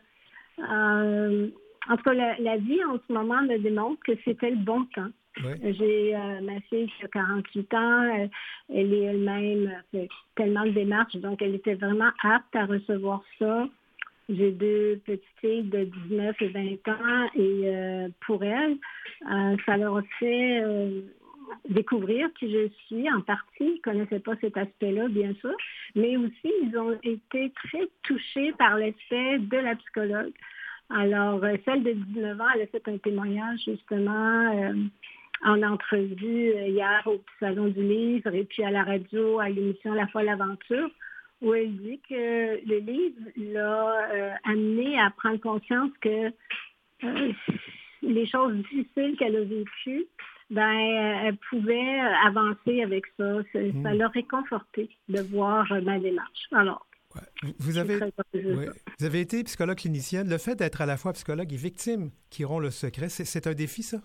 euh, en tout cas, la, la vie en ce moment me démontre que c'était le bon temps. Oui. J'ai euh, ma fille qui a quarante-huit ans, elle, elle est elle-même fait tellement de démarches, donc elle était vraiment apte à recevoir ça. J'ai deux petites filles de dix-neuf et vingt ans et euh, pour elles, euh, ça leur a fait euh, découvrir qui je suis en partie. Ils ne connaissaient pas cet aspect-là, bien sûr, mais aussi ils ont été très touchés par l'aspect de la psychologue. Alors, euh, celle de dix-neuf ans, elle a fait un témoignage justement euh, en entrevue euh, hier au Salon du Livre et puis à la radio, à l'émission La Folle Aventure, où elle dit que le livre l'a euh, amené à prendre conscience que euh, les choses difficiles qu'elle a vécues, ben, euh, elle pouvait avancer avec ça. Ça, mmh. ça l'a réconforté de voir euh, ma démarche. Alors, ouais. vous, avez, ouais. vous avez été psychologue clinicienne. Le fait d'être à la fois psychologue et victime qui rompt le secret, c'est, c'est un défi, ça?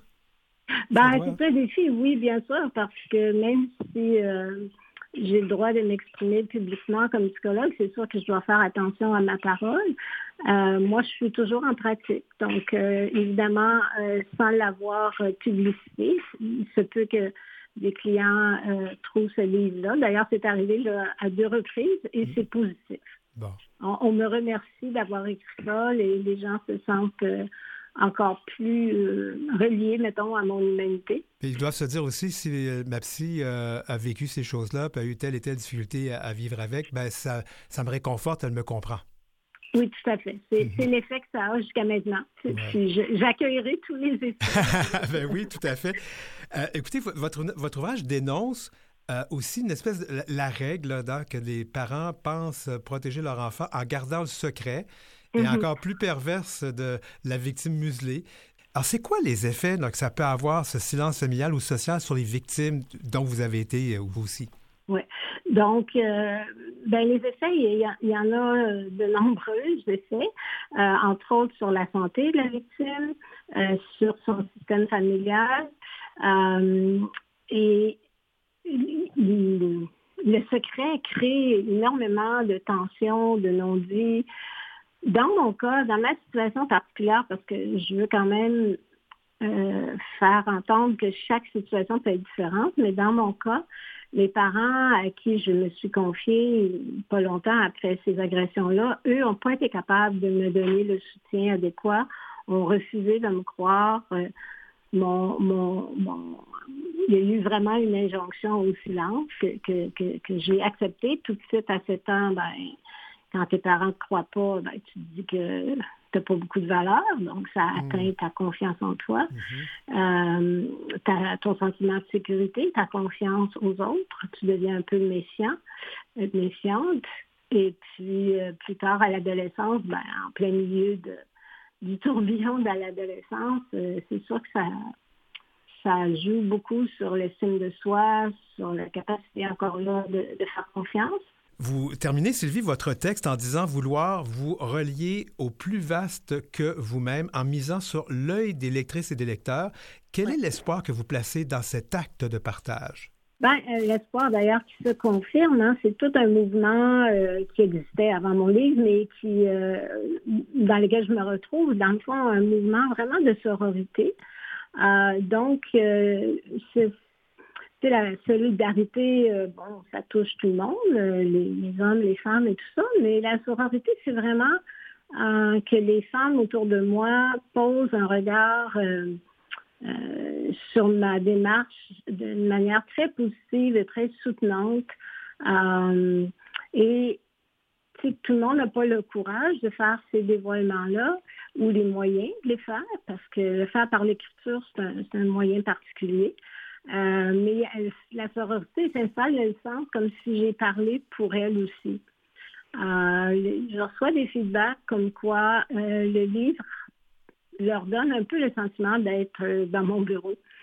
Ben, ça c'est un défi, oui, bien sûr, parce que même si... Euh, j'ai le droit de m'exprimer publiquement comme psychologue, c'est sûr que je dois faire attention à ma parole. Euh, moi, je suis toujours en pratique. Donc, euh, évidemment, euh, sans l'avoir euh, publicité, il se peut que des clients euh, trouvent ce livre-là. D'ailleurs, c'est arrivé là, à deux reprises et mmh. c'est positif. Bon. On, on me remercie d'avoir écrit ça. Les, les gens se sentent... Euh, encore plus euh, relié, mettons, à mon humanité. Et ils doivent se dire aussi, si euh, ma psy euh, a vécu ces choses-là, puis a eu telle et telle difficulté à, à vivre avec, ben ça, ça me réconforte, elle me comprend. Oui, tout à fait. C'est, mm-hmm. c'est l'effet que ça a jusqu'à maintenant. Ouais. Puis je, j'accueillerai tous les effets. Ben oui, tout à fait. Euh, écoutez, votre, votre ouvrage dénonce euh, aussi une espèce de la, la règle là, dans, que les parents pensent protéger leur enfant en gardant le secret. Et mm-hmm. encore plus perverse de la victime muselée. Alors, c'est quoi les effets là, que ça peut avoir, ce silence familial ou social, sur les victimes dont vous avez été, vous aussi? Oui. Donc, euh, ben, les effets, il y, il y en a de nombreux effets, euh, entre autres sur la santé de la victime, euh, sur son système familial. Euh, et le, le secret crée énormément de tensions, de non-dits. Dans mon cas, dans ma situation particulière, parce que je veux quand même euh, faire entendre que chaque situation peut être différente, mais dans mon cas, les parents à qui je me suis confiée pas longtemps après ces agressions-là, eux n'ont pas été capables de me donner le soutien adéquat, ont refusé de me croire. Euh, mon, mon, mon, il y a eu vraiment une injonction au silence que, que, que, que j'ai acceptée tout de suite à sept ans. Ben, quand tes parents ne te croient pas, ben, tu te dis que tu n'as pas beaucoup de valeur, donc ça atteint ta confiance en toi, mm-hmm. euh, ta, ton sentiment de sécurité, ta confiance aux autres, tu deviens un peu méfiant, méfiante, et puis euh, plus tard à l'adolescence, ben, en plein milieu de, du tourbillon de l'adolescence, euh, c'est sûr que ça, ça joue beaucoup sur l'estime de soi, sur la capacité encore là de, de faire confiance. Vous terminez, Sylvie, votre texte en disant vouloir vous relier au plus vaste que vous-même en misant sur l'œil des lectrices et des lecteurs. Quel ouais. est l'espoir que vous placez dans cet acte de partage? Ben, euh, l'espoir, d'ailleurs, qui se confirme, hein, c'est tout un mouvement euh, qui existait avant mon livre, mais qui, euh, dans lequel je me retrouve, dans le fond, un mouvement vraiment de sororité. Euh, donc, euh, c'est la solidarité, euh, bon, ça touche tout le monde, euh, les, les hommes, les femmes et tout ça, mais la sororité, c'est vraiment euh, que les femmes autour de moi posent un regard euh, euh, sur ma démarche d'une manière très positive et très soutenante. Euh, et tout le monde n'a pas le courage de faire ces dévoilements-là ou les moyens de les faire, parce que le faire par l'écriture, c'est un, c'est un moyen particulier. Euh, mais elle, la sororité s'installe, elle sent comme si j'ai parlé pour elle aussi. Euh, je reçois des feedbacks comme quoi euh, le livre leur donne un peu le sentiment d'être dans mon bureau.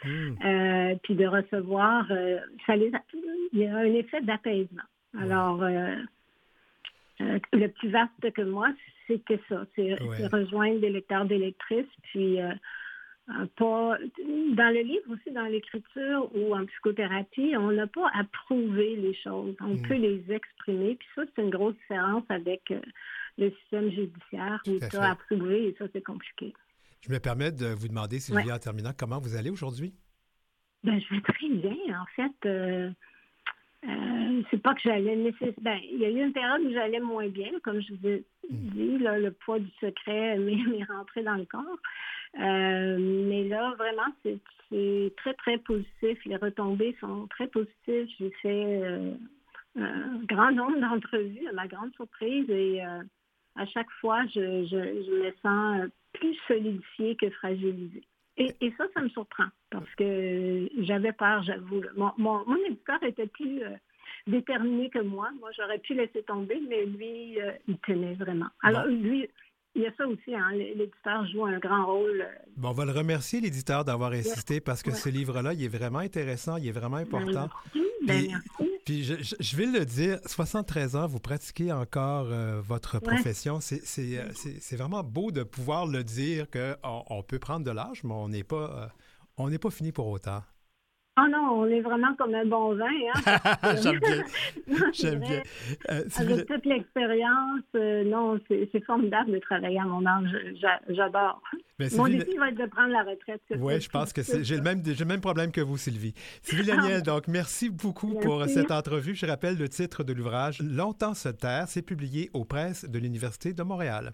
mmh. euh, puis de recevoir, euh, ça les a, il y a un effet d'apaisement. Alors, euh, euh, le plus vaste que moi, c'était ça, c'est, ouais. c'est rejoindre des lecteurs, des lectrices, puis euh, pas dans le livre aussi, dans l'écriture ou en psychothérapie, on n'a pas à prouver les choses, on mmh. peut les exprimer, puis ça, c'est une grosse différence avec euh, le système judiciaire où tu as à prouver, et ça, c'est compliqué. Je me permets de vous demander, Sylvie, ouais. en terminant, comment vous allez aujourd'hui? Ben, je vais très bien. En fait, euh, euh, c'est pas que j'allais nécessairement... Ben, il y a eu une période où j'allais moins bien, comme je vous ai dit, là, le poids du secret m'est, m'est rentré dans le corps. Euh, mais là, vraiment, c'est, c'est très, très positif. Les retombées sont très positives. J'ai fait euh, un grand nombre d'entrevues, à ma grande surprise, et euh, à chaque fois, je, je, je me sens plus solidifiée que fragilisée. Et, et ça, ça me surprend, parce que j'avais peur, j'avoue. Mon, mon, mon éditeur était plus euh, déterminé que moi. Moi, j'aurais pu laisser tomber, mais lui, euh, il tenait vraiment. Alors, bon. lui... Il y a ça aussi, hein, l'éditeur joue un grand rôle. Bon, on va le remercier, l'éditeur, d'avoir insisté, parce que ouais. ce livre-là, il est vraiment intéressant, il est vraiment important. Ben, ben, merci. Puis, je, je vais le dire, soixante-treize ans, vous pratiquez encore euh, votre ouais. profession. C'est, c'est, euh, c'est, c'est vraiment beau de pouvoir le dire qu'on on peut prendre de l'âge, mais on n'est pas, euh, on n'est pas fini pour autant. Ah non, on est vraiment comme un bon vin. Hein? J'aime bien. J'aime bien. Euh, Avec vous... toute l'expérience, euh, non, c'est, c'est formidable de travailler à mon âge. J'a, j'adore. Mais mon Sylvie... défi va être de prendre la retraite. Oui, je pense que c'est... J'ai, le même... J'ai le même problème que vous, Sylvie. Sylvie Laniel, donc merci beaucoup merci. pour cette entrevue. Je rappelle le titre de l'ouvrage « Longtemps se taire ». C'est publié aux Presses de l'Université de Montréal.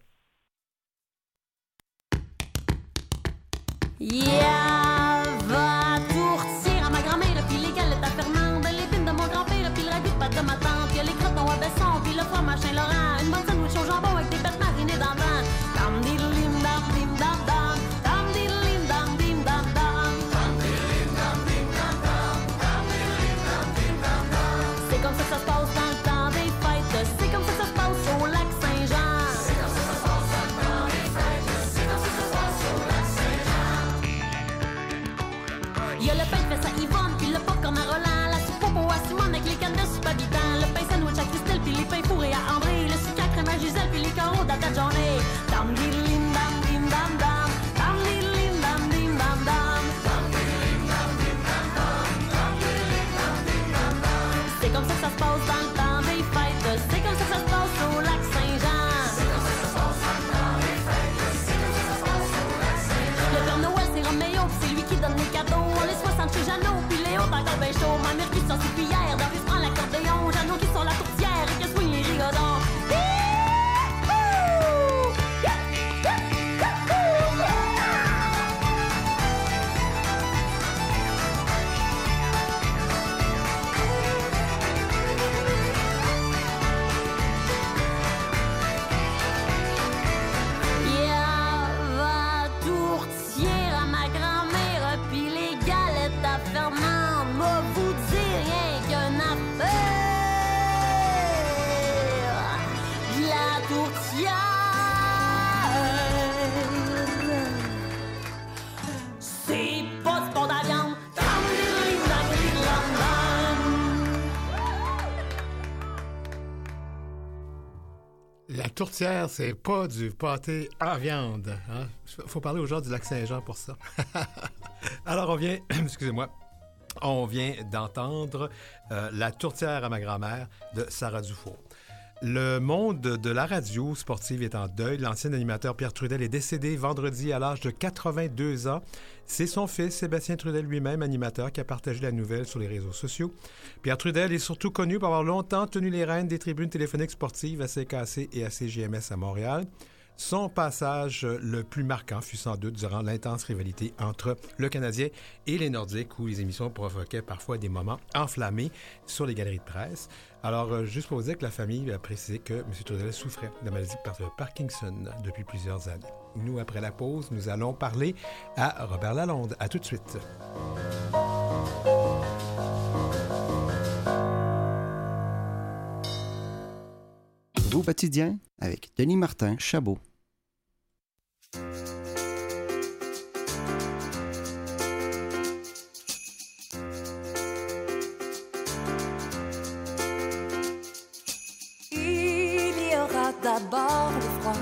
Yeah, va tourtier à ma grand-mère, puis les galettes à Fernande, l'épine de mon grand-père, puis le ragoût de pâte de ma tante, puis les crotons à Besson, puis le fromage Saint-Laurent, une bonne sandwich au jambon avec des bêtes marinées dans le vent. Tam diddlim dam dim dam dam, tam diddlim dam dim dam dam, tam diddlim dam dim dam dam, tam diddlim dam dim dam dam. C'est comme ça que ça se passe dans le temps des fêtes, c'est comme ça que ça se passe au lac Saint-Jean. C'est comme ça que ça se passe dans le temps des fêtes, c'est comme ça que ça se passe au lac Saint-Jean. Il y a le pain de fesse à Yvonne, puis le popcorn à Roland, la soupe au pot à Simone avec les cannes de soupe habitant, le pain sandwich à Christelle, puis les pains fourrés à André, le sucre à crème à Gisèle, puis les carreaux d'Ata Journée. Dam diddlim dam dim dam dam, dam diddlim dam dim dam dam, dam diddlim dam dim dam dam, dam diddlim dam dim dam dam. C'est comme ça que ça se passe dans le temps des fêtes, c'est comme ça que ça se passe au lac Saint-Jean. C'est comme ça que ça se passe dans le temps des fêtes, c'est comme ça que ça se passe au lac Saint-Jean. Le Père Noël, c'est Roméo, puis c'est lui qui donne les cadeaux. Chez Jeannot, puis Léo, t'as encore ben chaud. Ma mère qui sort ses cuillères, Doris prend l'accordéon. Jeannot qui sort la tourtière et que swing les rigodons. La tourtière, c'est pas du pâté à viande. Hein? Faut parler aux gens du lac Saint-Jean pour ça. Alors, on vient... Excusez-moi. On vient d'entendre euh, La tourtière à ma grand-mère de Sarah Dufour. Le monde de la radio sportive est en deuil. L'ancien animateur Pierre Trudel est décédé vendredi à l'âge de quatre-vingt-deux ans. C'est son fils, Sébastien Trudel lui-même, animateur, qui a partagé la nouvelle sur les réseaux sociaux. Pierre Trudel est surtout connu pour avoir longtemps tenu les rênes des tribunes téléphoniques sportives à C K C et à C G M S à Montréal. Son passage le plus marquant fut sans doute durant l'intense rivalité entre le Canadien et les Nordiques, où les émissions provoquaient parfois des moments enflammés sur les galeries de presse. Alors, juste pour vous dire que la famille a précisé que M. Trudel souffrait de la maladie de Parkinson depuis plusieurs années. Nous, après la pause, nous allons parler à Robert Lalonde. À tout de suite. Au quotidien avec Denis Martin Chabot. d'abord le froid.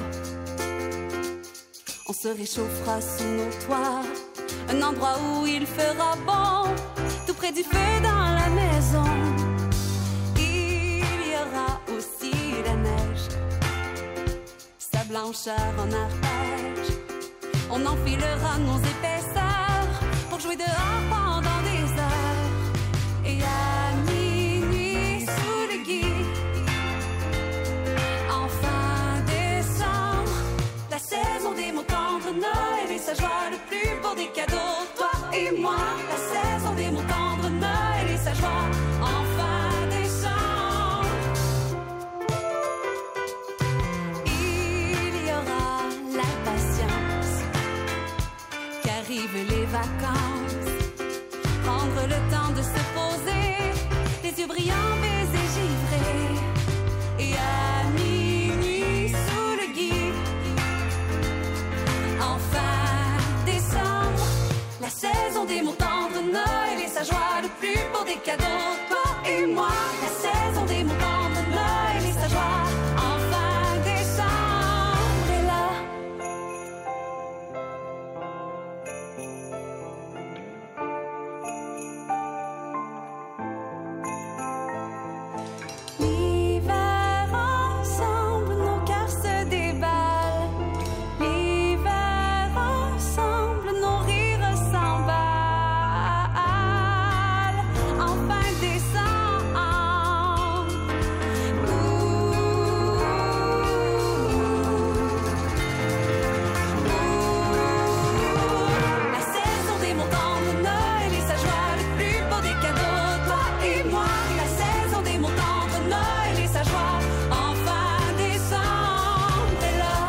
On se réchauffera sous nos toits, un endroit où il fera bon, tout près du feu dans la maison. Il y aura aussi la neige, sa blancheur en arpège. On enfilera nos épaisseurs pour jouer dehors pendant des heures. Et à minuit sous le gui, en fin décembre, la saison des mots tendres, Noël et sa joie, le plus beau des cadeaux, toi et moi. La saison des mots tendres, Noël et sa joie, en fin décembre. Il y aura l'impatience qu'arrivent les vacances, prendre le temps de se poser, les yeux brillants, baisers givrés. Et à minuit sous le gui, en fin décembre, la saison des mots tendres, Noël et sa joie, le plus beau des cadeaux, toi et moi. La saison des mots tendres, Noël et sa joie, en fin décembre est là. L'hiver ensemble, nos cœurs se déballent. L'hiver ensemble, nos rires s'emballent. En fin décembre, ouh, ouh. La saison des mots tendres, Noël et sa joie, le plus beau des cadeaux, toi et moi. La saison des mots tendres, Noël et sa joie, en fin décembre est là.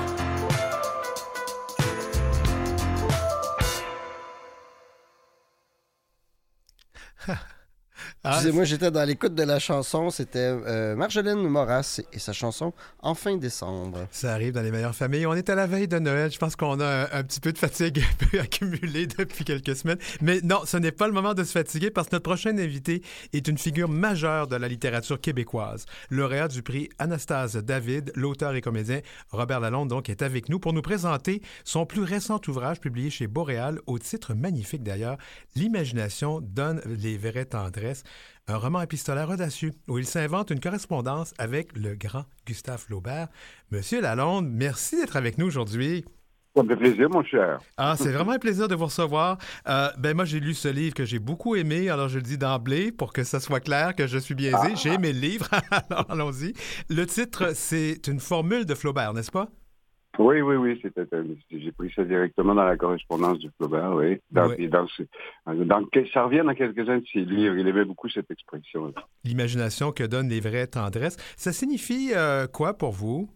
Excusez-moi, j'étais dans l'écoute de la chanson. C'était euh, Marjolaine Moras et sa chanson « En fin décembre ». Ça arrive dans les meilleures familles. On est à la veille de Noël. Je pense qu'on a un, un petit peu de fatigue un peu accumulée depuis quelques semaines. Mais non, ce n'est pas le moment de se fatiguer parce que notre prochain invité est une figure majeure de la littérature québécoise. Lauréat du prix Anastase David, l'auteur et comédien Robert Lalonde donc est avec nous pour nous présenter son plus récent ouvrage publié chez Boréal, au titre magnifique d'ailleurs, « L'imagination donne les vraies tendresses ». Un roman épistolaire audacieux où il s'invente une correspondance avec le grand Gustave Flaubert. Monsieur Lalonde, merci d'être avec nous aujourd'hui. Ça me fait plaisir, mon cher. Ah, c'est vraiment un plaisir de vous recevoir. Euh, ben moi, j'ai lu ce livre que j'ai beaucoup aimé, alors je le dis d'emblée pour que ça soit clair que je suis biaisé. Ah. J'ai aimé le livre, alors allons-y. Le titre, c'est une formule de Flaubert, n'est-ce pas? Oui, oui, oui, c'était, j'ai pris ça directement dans la correspondance du Flaubert, oui. Dans, oui. Dans, dans, dans, ça revient dans quelques-uns de ses livres. Il aimait beaucoup cette expression. L'imagination que donnent les vraies tendresses. Ça signifie euh, quoi pour vous?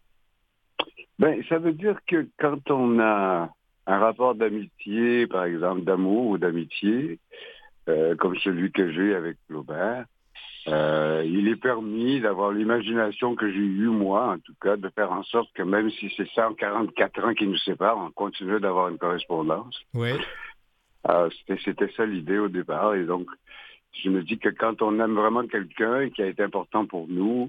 Ben, ça veut dire que quand on a un rapport d'amitié, par exemple, d'amour ou d'amitié, euh, comme celui que j'ai avec Flaubert, Euh, il est permis d'avoir l'imagination que j'ai eue, moi, en tout cas, de faire en sorte que même si c'est cent quarante-quatre ans qui nous séparent, on continue d'avoir une correspondance. Oui. Euh, c'était, c'était ça l'idée au départ. Et donc, je me dis que quand on aime vraiment quelqu'un qui a été important pour nous,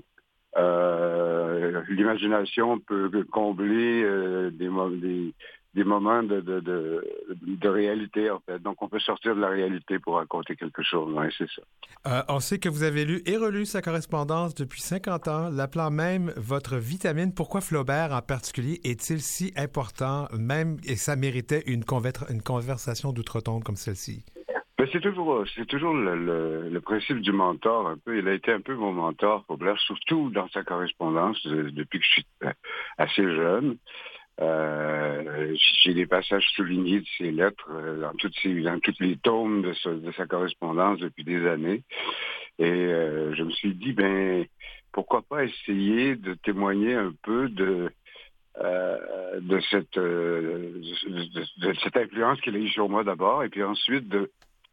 euh, l'imagination peut combler euh, des, des, des moments de, de, de, de réalité, en fait. Donc, on peut sortir de la réalité pour raconter quelque chose. Oui, c'est ça. Euh, on sait que vous avez lu et relu sa correspondance depuis cinquante ans, l'appelant même votre vitamine. Pourquoi Flaubert, en particulier, est-il si important, même, et ça méritait une, conver- une conversation d'outre-tombe comme celle-ci? Ben, c'est toujours, c'est toujours le, le, le principe du mentor, un peu. Il a été un peu mon mentor, Flaubert, surtout dans sa correspondance, de, depuis que je suis assez jeune. Euh, j'ai des passages soulignés de ses lettres euh, dans toutes ces, dans toutes les tomes de, ce, de sa correspondance depuis des années. Et euh, je me suis dit, ben, pourquoi pas essayer de témoigner un peu de euh, de cette euh, de, de cette influence qu'il a eue sur moi d'abord, et puis ensuite de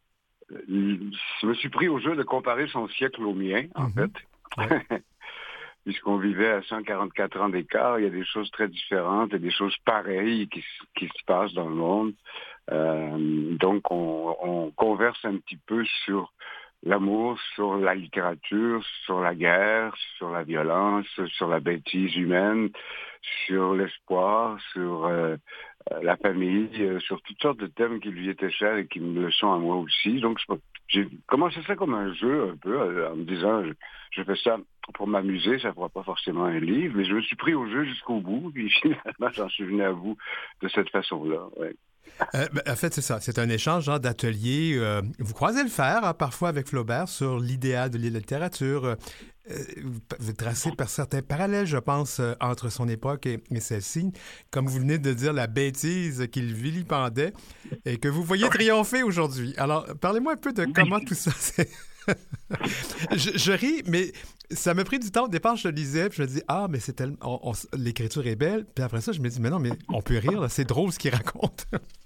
je me suis pris au jeu de comparer son siècle au mien, en mm-hmm. fait. Ouais. Puisqu'on vivait à cent quarante-quatre ans d'écart, il y a des choses très différentes et des choses pareilles qui, qui se passent dans le monde. Euh, donc, on, on converse un petit peu sur l'amour, sur la littérature, sur la guerre, sur la violence, sur la bêtise humaine, sur l'espoir, sur euh, la famille, euh, sur toutes sortes de thèmes qui lui étaient chers et qui me le sont à moi aussi. Donc, j'ai commencé ça comme un jeu, un peu, en me disant, je, je fais ça pour m'amuser, ça ne fera pas forcément un livre, mais je me suis pris au jeu jusqu'au bout, puis finalement, j'en suis venu à vous de cette façon-là, ouais. Euh, ben, en fait, c'est ça. C'est un échange genre d'atelier. Euh, vous croisez le fer, hein, parfois, avec Flaubert sur l'idéal de la littérature. Euh, vous, vous tracez par certains parallèles, je pense, euh, entre son époque et, et celle-ci. Comme vous venez de dire, la bêtise qu'il vilipendait et que vous voyez triompher aujourd'hui. Alors, parlez-moi un peu de comment tout ça s'est... je, je ris, mais ça m'a pris du temps. Au départ, je lisais, puis je me dis, ah, mais c'est tellement... on, on, l'écriture est belle. Puis après ça, je me dis, mais non, mais on peut rire, là, c'est drôle ce qu'il raconte.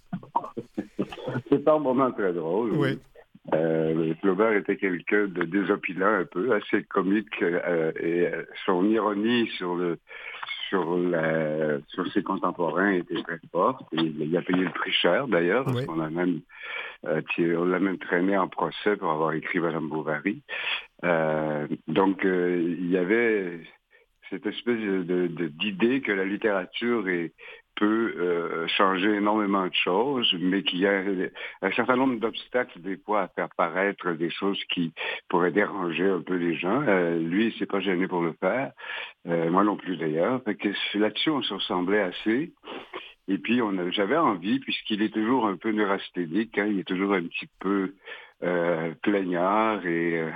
C'est par moments très drôle. Oui. Euh, Flaubert était quelqu'un de désopilant un peu, assez comique, euh, et son ironie sur le sur la sur ses contemporains était très forte. Et il a payé le prix cher d'ailleurs, parce oui. qu'on a même euh, on l'a même traîné en procès pour avoir écrit Madame Bovary. Euh, donc euh, il y avait cette espèce de, de, d'idée que la littérature est peut euh, changer énormément de choses, mais qu'il y a un certain nombre d'obstacles des fois à faire paraître des choses qui pourraient déranger un peu les gens. Euh, lui, il s'est pas gêné pour le faire. Euh, moi non plus d'ailleurs. Fait que là-dessus, on se ressemblait assez. Et puis, on a, j'avais envie, puisqu'il est toujours un peu neurasthénique, hein, il est toujours un petit peu euh, plaignard et... Euh,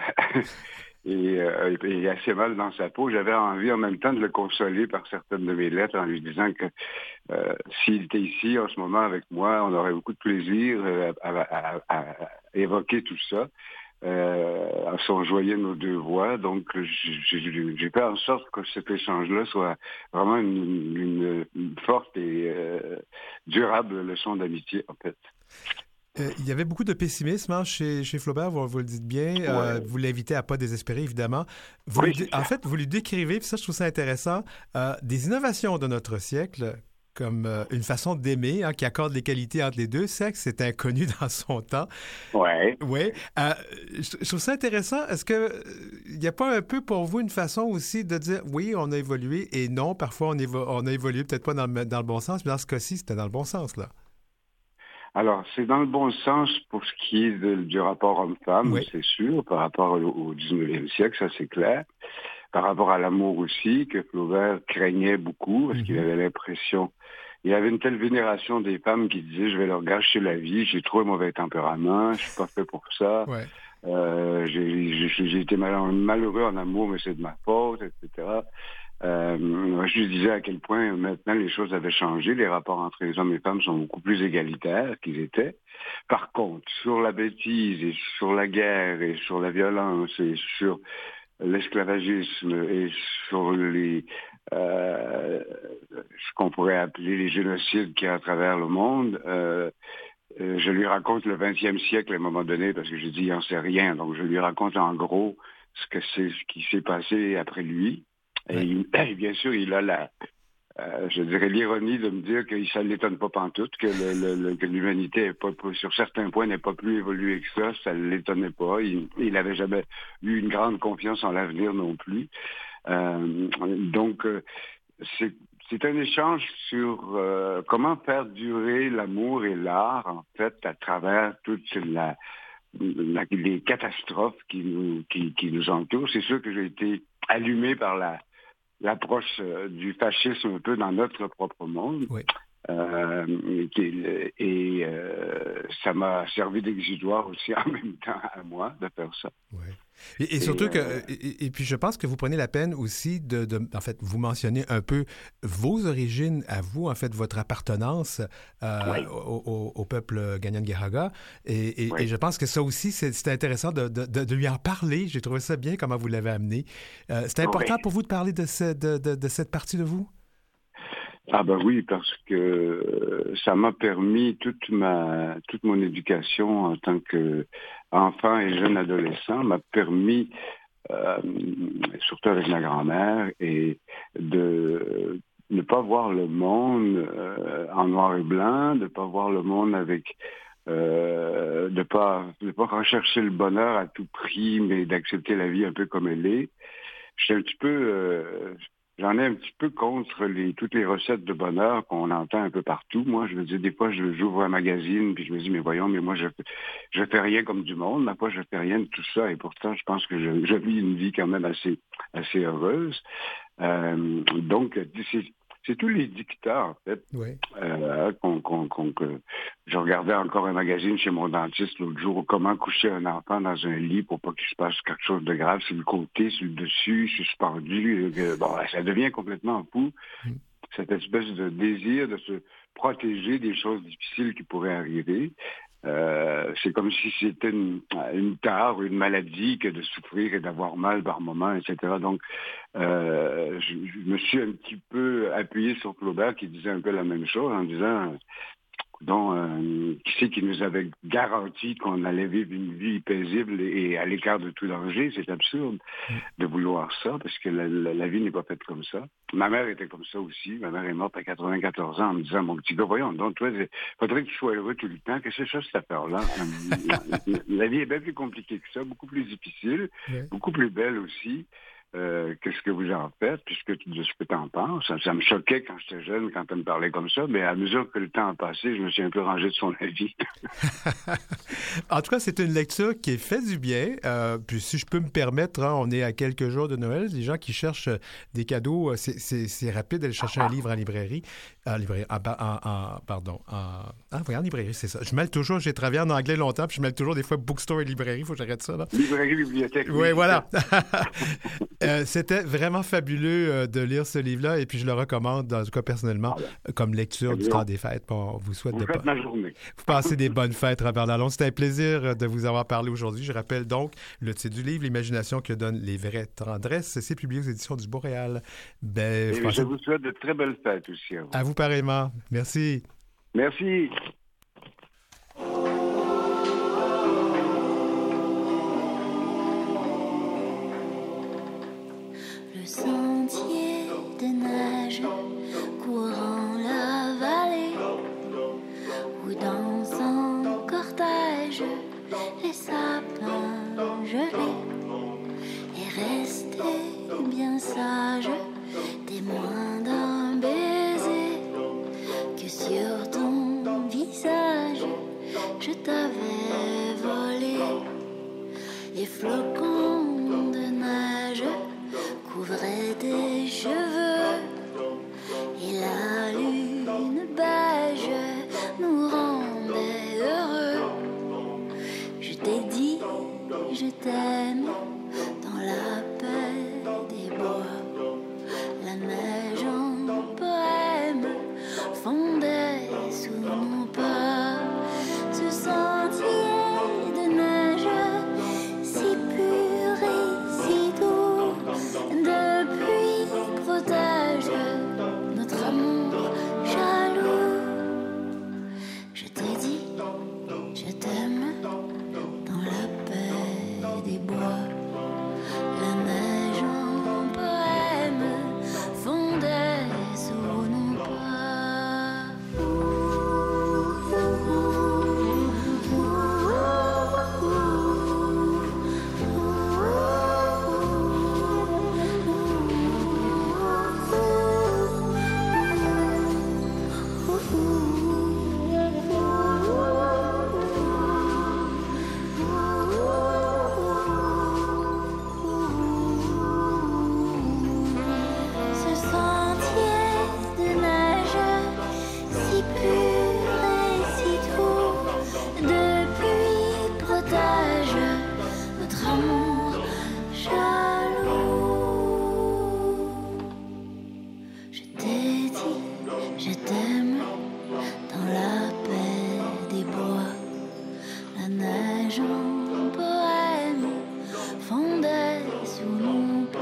Et, euh, et assez mal dans sa peau. J'avais envie en même temps de le consoler par certaines de mes lettres en lui disant que euh, s'il était ici en ce moment avec moi, on aurait beaucoup de plaisir euh, à, à, à, à évoquer tout ça, euh, à s'enjoyer nos deux voix. Donc, j'ai, j'ai fait en sorte que cet échange-là soit vraiment une, une, une forte et euh, durable leçon d'amitié, en fait. Euh, il y avait beaucoup de pessimisme hein, chez, chez Flaubert, vous, vous le dites bien. Euh, ouais. Vous l'invitez à ne pas désespérer, évidemment. Vous oui. lui, en fait, vous lui décrivez, puis ça, je trouve ça intéressant, euh, des innovations de notre siècle, comme euh, une façon d'aimer hein, qui accorde l'égalité entre les deux sexes. C'est inconnu dans son temps. Oui. Oui. Euh, je, je trouve ça intéressant. Est-ce qu'il n'y a pas un peu pour vous une façon aussi de dire, oui, on a évolué, et non, parfois, on, évo- on a évolué peut-être pas dans le, dans le bon sens, mais dans ce cas-ci, c'était dans le bon sens, là. Alors, c'est dans le bon sens pour ce qui est de, du rapport homme-femme, oui. C'est sûr, par rapport au, au dix-neuvième siècle, ça c'est clair. Par rapport à l'amour aussi, que Flaubert craignait beaucoup, parce mm-hmm. qu'il avait l'impression... Il y avait une telle vénération des femmes qui disaient « Je vais leur gâcher la vie, j'ai trop un mauvais tempérament, je suis pas fait pour ça. Ouais. Euh, j'ai, j'ai, j'ai été mal, malheureux en amour, mais c'est de ma faute, et cetera » Euh, je lui disais à quel point maintenant les choses avaient changé, les rapports entre les hommes et les femmes sont beaucoup plus égalitaires qu'ils étaient. Par contre, sur la bêtise et sur la guerre et sur la violence et sur l'esclavagisme et sur les euh, ce qu'on pourrait appeler les génocides qu'il y a à travers le monde, euh, euh, je lui raconte le vingtième siècle à un moment donné parce que j'ai dit il n'en sait rien, donc je lui raconte en gros ce que c'est ce qui s'est passé après lui. Et, il, et bien sûr, il a la, euh, je dirais, l'ironie de me dire que ça ne l'étonne pas pantoute, que, le, le, que l'humanité, est pas, sur certains points, n'est pas plus évoluée que ça. Ça ne l'étonnait pas. Il n'avait jamais eu une grande confiance en l'avenir non plus. Euh, donc, euh, c'est, c'est un échange sur euh, comment faire durer l'amour et l'art, en fait, à travers toute la, la, les catastrophes qui nous, qui, qui nous entourent. C'est sûr que j'ai été allumé par la l'approche euh, du fascisme un peu dans notre propre monde. Oui. Euh, et et euh, ça m'a servi d'exutoire aussi en même temps à moi de faire ça. Oui. Et, et, et surtout euh, que, et, et puis je pense que vous prenez la peine aussi de, de, en fait, vous mentionnez un peu vos origines à vous, en fait, votre appartenance euh, oui. au, au, au peuple Kanien'kehá:ka. Et, et, oui. et je pense que ça aussi, c'est, c'est intéressant de, de, de lui en parler. J'ai trouvé ça bien comment vous l'avez amené. Euh, c'est important oui. pour vous de parler de, ce, de, de, de cette partie de vous? Ah ben oui, parce que ça m'a permis toute ma toute mon éducation en tant qu'enfant et jeune adolescent m'a permis, euh, surtout avec ma grand-mère, et de ne pas voir le monde euh, en noir et blanc, de ne pas voir le monde avec euh, de pas de pas rechercher le bonheur à tout prix, mais d'accepter la vie un peu comme elle est. J'étais un petit peu, euh, j'en ai un petit peu contre les toutes les recettes de bonheur qu'on entend un peu partout. Moi, je me dis, des fois, je, j'ouvre un magazine, puis je me dis, mais voyons, mais moi, je je fais rien comme du monde. Ma foi, je fais rien de tout ça, et pourtant, je pense que je, je vis une vie quand même assez assez heureuse. Euh, donc, c'est, c'est tous les dictats, en fait, oui. euh, qu'on, qu'on, qu'on, que je regardais encore un magazine chez mon dentiste l'autre jour, comment coucher un enfant dans un lit pour pas qu'il se passe quelque chose de grave sur le côté, sur le dessus, suspendu. Euh, bon, ça devient complètement fou, mm. cette espèce de désir de se protéger des choses difficiles qui pourraient arriver. Euh, c'est comme si c'était une, une tare, une maladie que de souffrir et d'avoir mal par moment, et cetera. Donc, euh, je, je me suis un petit peu appuyé sur Flaubert qui disait un peu la même chose en disant, donc, euh, qui c'est qui nous avait garanti qu'on allait vivre une vie paisible et à l'écart de tout danger? C'est absurde de vouloir ça, parce que la, la, la vie n'est pas faite comme ça. Ma mère était comme ça aussi. Ma mère est morte à quatre-vingt-quatorze ans en me disant, mon petit gars, voyons, donc toi, il faudrait que tu sois heureux tout le temps. Qu'est-ce que c'est ça, cette affaire-là? la, la vie est bien plus compliquée que ça, beaucoup plus difficile, oui. beaucoup plus belle aussi. Euh, qu'est-ce que vous en faites, puisque de ce que tu en penses. Ça, ça me choquait quand j'étais jeune, quand elle me parlait comme ça, mais à mesure que le temps a passé, je me suis un peu rangé de son avis. En tout cas, c'est une lecture qui est fait du bien. Euh, puis si je peux me permettre, hein, on est à quelques jours de Noël. Les gens qui cherchent des cadeaux, c'est, c'est, c'est rapide d'aller chercher un livre en librairie. En librairie, en, en, en, pardon, en, ah, oui, en librairie, c'est ça. Je mêle toujours, j'ai travaillé en anglais longtemps, puis je mêle toujours des fois bookstore et librairie. Il faut que j'arrête ça, là. Librairie, bibliothèque. Oui, voilà. Euh, c'était vraiment fabuleux euh, de lire ce livre-là et puis je le recommande, en tout cas personnellement, ah ben. comme lecture c'est du bien. Temps des fêtes. Bon, on vous souhaite vous de faites pas... ma journée. Vous passez des bonnes fêtes, Robert Lalonde. C'était un plaisir de vous avoir parlé aujourd'hui. Je rappelle donc le titre du livre, L'imagination que donne les vraies tendresses. C'est publié aux éditions du Boréal. Ben, je, je vous souhaite de très belles fêtes aussi. À vous, à vous pareillement. Merci. Merci. Sentier de neige courant la vallée ou dans un cortège les sapins gelés et rester bien sage, témoin d'un baiser que sur ton visage je t'avais volé. Les flocons de neige couvrait tes cheveux et la lune beige nous rendait heureux. Je t'ai dit je t'aime dans la paix des bois. La neige en poème fondait sous nos pas. Ce sentier de neige si pur et si doux depuis protège notre amour jaloux. Je t'ai dit, je t'aime dans la paix des bois. La neige en poème fondait sous nos pas. Ce sentier de neige si pur et si doux depuis protège notre amour jaloux. Je t'ai dit, je t'aime dans la paix des bois. La neige en poème fondait sous nos pas.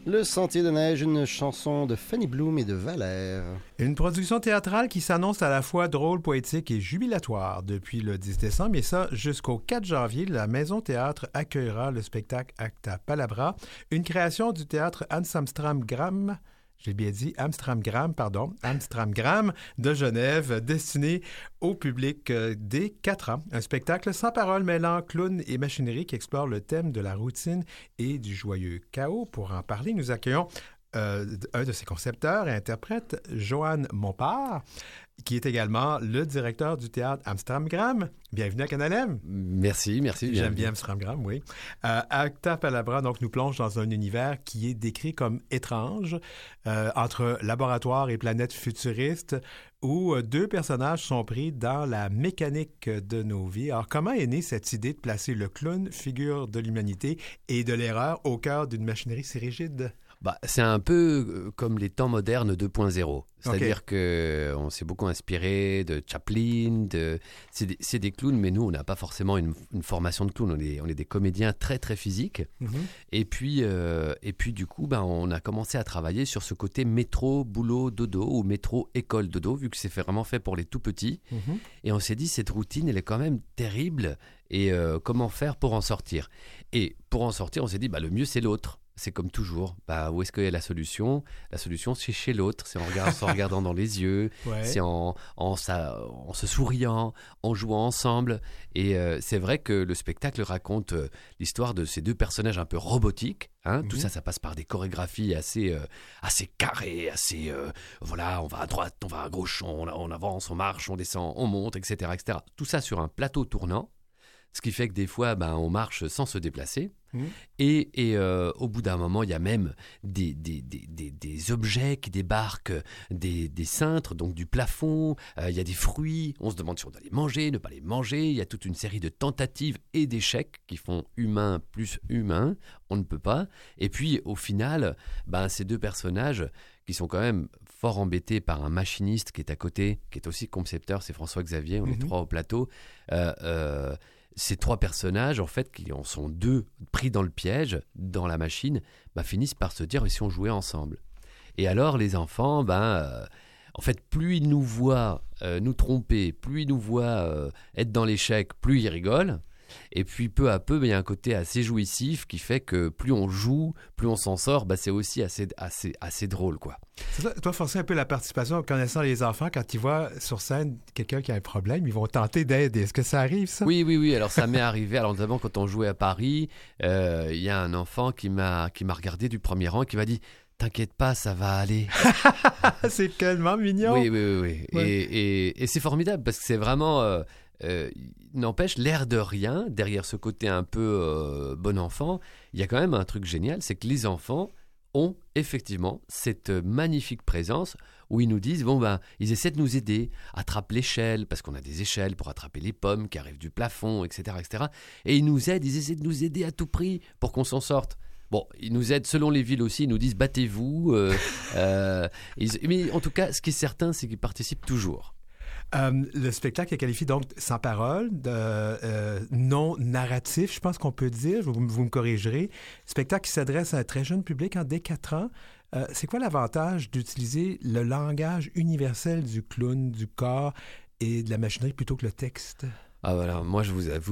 Le Sentier de neige, une chanson de Fanny Bloom et de Valère. Une production théâtrale qui s'annonce à la fois drôle, poétique et jubilatoire depuis le dix décembre. Et ça, jusqu'au quatre janvier, la Maison Théâtre accueillera le spectacle Acta Palabra, une création du théâtre Amstramgram. J'ai bien dit Amstramgram, pardon, Amstramgram de Genève, destiné au public euh, dès quatre ans. Un spectacle sans parole mêlant clown et machinerie qui explore le thème de la routine et du joyeux chaos. Pour en parler, nous accueillons euh, un de ses concepteurs et interprètes, Joanne Montpart, qui est également le directeur du théâtre Amstramgram. Bienvenue à Canal M. Merci, merci. J'aime bienvenue. bien Amstramgram, oui. Euh, Acta Palabra donc, nous plonge dans un univers qui est décrit comme étrange, euh, entre laboratoire et planète futuriste, où euh, deux personnages sont pris dans la mécanique de nos vies. Alors, comment est née cette idée de placer le clown, figure de l'humanité et de l'erreur, au cœur d'une machinerie si rigide? Bah, c'est un peu comme les temps modernes deux point zéro. C'est-à-dire Okay. qu'on s'est beaucoup inspiré de Chaplin, de... c'est, des, c'est des clowns, mais nous, on n'a pas forcément une, une formation de clown. On est, on est des comédiens très, très physiques. Mm-hmm. Et, puis, euh, et puis, du coup, ben, on a commencé à travailler sur ce côté métro, boulot, dodo, ou métro, école, dodo, vu que c'est fait, vraiment fait pour les tout petits. Mm-hmm. Et on s'est dit, cette routine, elle est quand même terrible. Et euh, comment faire pour en sortir? Et pour en sortir, on s'est dit, bah, le mieux, c'est l'autre. C'est comme toujours. Bah, où est-ce qu'il y a la solution? La solution, c'est chez l'autre. C'est en, regard, en regardant dans les yeux. Ouais. C'est en, en, ça, en se souriant, en jouant ensemble. Et euh, c'est vrai que le spectacle raconte euh, l'histoire de ces deux personnages un peu robotiques. Hein. Mm-hmm. Tout ça, ça passe par des chorégraphies assez, euh, assez carrées, assez... Euh, voilà, on va à droite, on va à gauche, on, on avance, on marche, on descend, on monte, et cetera, et cetera. Tout ça sur un plateau tournant. Ce qui fait que des fois, ben, on marche sans se déplacer. Mmh. Et, et euh, au bout d'un moment, il y a même des, des, des, des, des objets qui débarquent des, des cintres, donc du plafond. Euh, il y a des fruits. On se demande si on doit les manger, ne pas les manger. Il y a toute une série de tentatives et d'échecs qui font humain plus humain. On ne peut pas. Et puis, au final, ben, ces deux personnages qui sont quand même fort embêtés par un machiniste qui est à côté, qui est aussi concepteur, c'est François Xavier. On mmh. est trois au plateau. Euh, euh, Ces trois personnages, en fait, qui en sont deux pris dans le piège, dans la machine, bah, finissent par se dire « et si on jouait ensemble ?» Et alors, les enfants, ben, euh, en fait, plus ils nous voient euh, nous tromper, plus ils nous voient euh, être dans l'échec, plus ils rigolent. Et puis, peu à peu, ben, il y a un côté assez jouissif qui fait que plus on joue, plus on s'en sort, ben, c'est aussi assez, assez, assez drôle, quoi. C'est ça, toi, forcer un peu la participation, connaissant les enfants, quand ils voient sur scène quelqu'un qui a un problème, ils vont tenter d'aider. Est-ce que ça arrive, ça? Oui, oui, oui. Alors, ça m'est arrivé. Alors, notamment, quand on jouait à Paris, euh, il y a un enfant qui m'a, qui m'a regardé du premier rang et qui m'a dit « T'inquiète pas, ça va aller. » C'est tellement mignon. Oui, oui, oui. oui. Ouais. Et, et, et c'est formidable parce que c'est vraiment... Euh, euh, n'empêche, l'air de rien, derrière ce côté un peu euh, bon enfant, il y a quand même un truc génial, c'est que les enfants ont effectivement cette magnifique présence où ils nous disent, bon ben, ils essaient de nous aider, attrapent l'échelle, parce qu'on a des échelles pour attraper les pommes qui arrivent du plafond, et cetera, et cetera. Et ils nous aident, ils essaient de nous aider à tout prix pour qu'on s'en sorte. Bon, ils nous aident selon les villes aussi, ils nous disent battez-vous. Euh, euh, ils, mais en tout cas, ce qui est certain, c'est qu'ils participent toujours. Euh, le spectacle est qualifié donc sans parole, de, euh, non narratif, je pense qu'on peut dire, vous, vous me corrigerez. Spectacle qui s'adresse à un très jeune public, en dès quatre ans. Euh, c'est quoi l'avantage d'utiliser le langage universel du clown, du corps et de la machinerie plutôt que le texte? Ah voilà, moi je vous avoue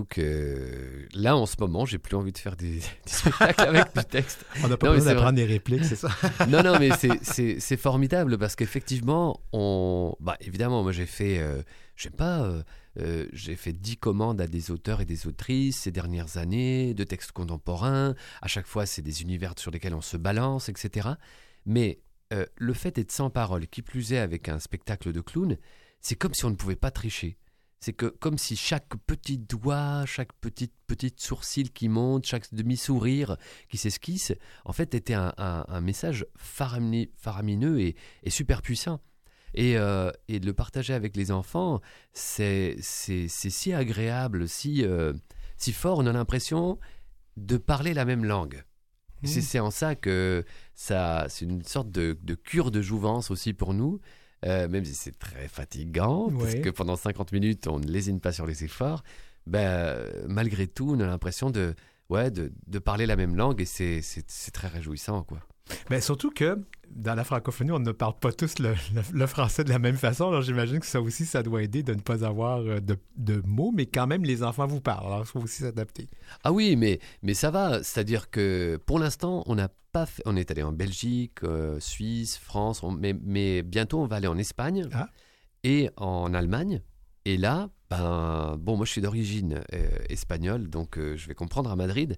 que là en ce moment j'ai plus envie de faire des, des spectacles avec du texte. On n'a pas non, besoin d'apprendre des répliques, c'est ça? Non, non, mais c'est, c'est, c'est formidable parce qu'effectivement, on... bah, évidemment, moi j'ai fait, euh, je sais pas, euh, euh, j'ai fait dix commandes à des auteurs et des autrices ces dernières années, de textes contemporains. À chaque fois, c'est des univers sur lesquels on se balance, et cetera. Mais euh, le fait d'être sans parole, qui plus est avec un spectacle de clown, c'est comme si on ne pouvait pas tricher. C'est que comme si chaque petit doigt, chaque petite, petite sourcil qui monte, chaque demi-sourire qui s'esquisse, en fait, était un, un, un message farami, faramineux et, et super puissant. Et, euh, et de le partager avec les enfants, c'est, c'est, c'est si agréable, si, euh, si fort, on a l'impression de parler la même langue. Mmh. C'est, c'est en ça que ça, c'est une sorte de, de cure de jouvence aussi pour nous. Euh, même si c'est très fatigant, ouais. Parce que pendant cinquante minutes, on ne lésine pas sur les efforts, ben, malgré tout, on a l'impression de, ouais, de, de parler la même langue et c'est, c'est, c'est très réjouissant, quoi. Bien, surtout que dans la francophonie, on ne parle pas tous le, le, le français de la même façon. Alors, j'imagine que ça aussi, ça doit aider de ne pas avoir de, de mots, mais quand même, les enfants vous parlent. Alors, il faut aussi s'adapter. Ah oui, mais, mais ça va. C'est-à-dire que pour l'instant, on n'a pas fait... On est allé en Belgique, euh, Suisse, France, on... mais, mais bientôt, on va aller en Espagne ah. et en Allemagne. Et là, ben, bon, moi, je suis d'origine euh, espagnole, donc euh, je vais comprendre à Madrid,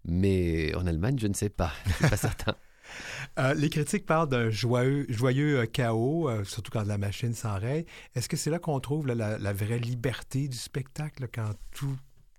mais en Allemagne, je ne sais pas. Je ne suis pas certain. Euh, les critiques parlent d'un joyeux, joyeux euh, chaos, euh, surtout quand la machine s'enraye. Est-ce que c'est là qu'on trouve là, la, la vraie liberté du spectacle, là, quand tout,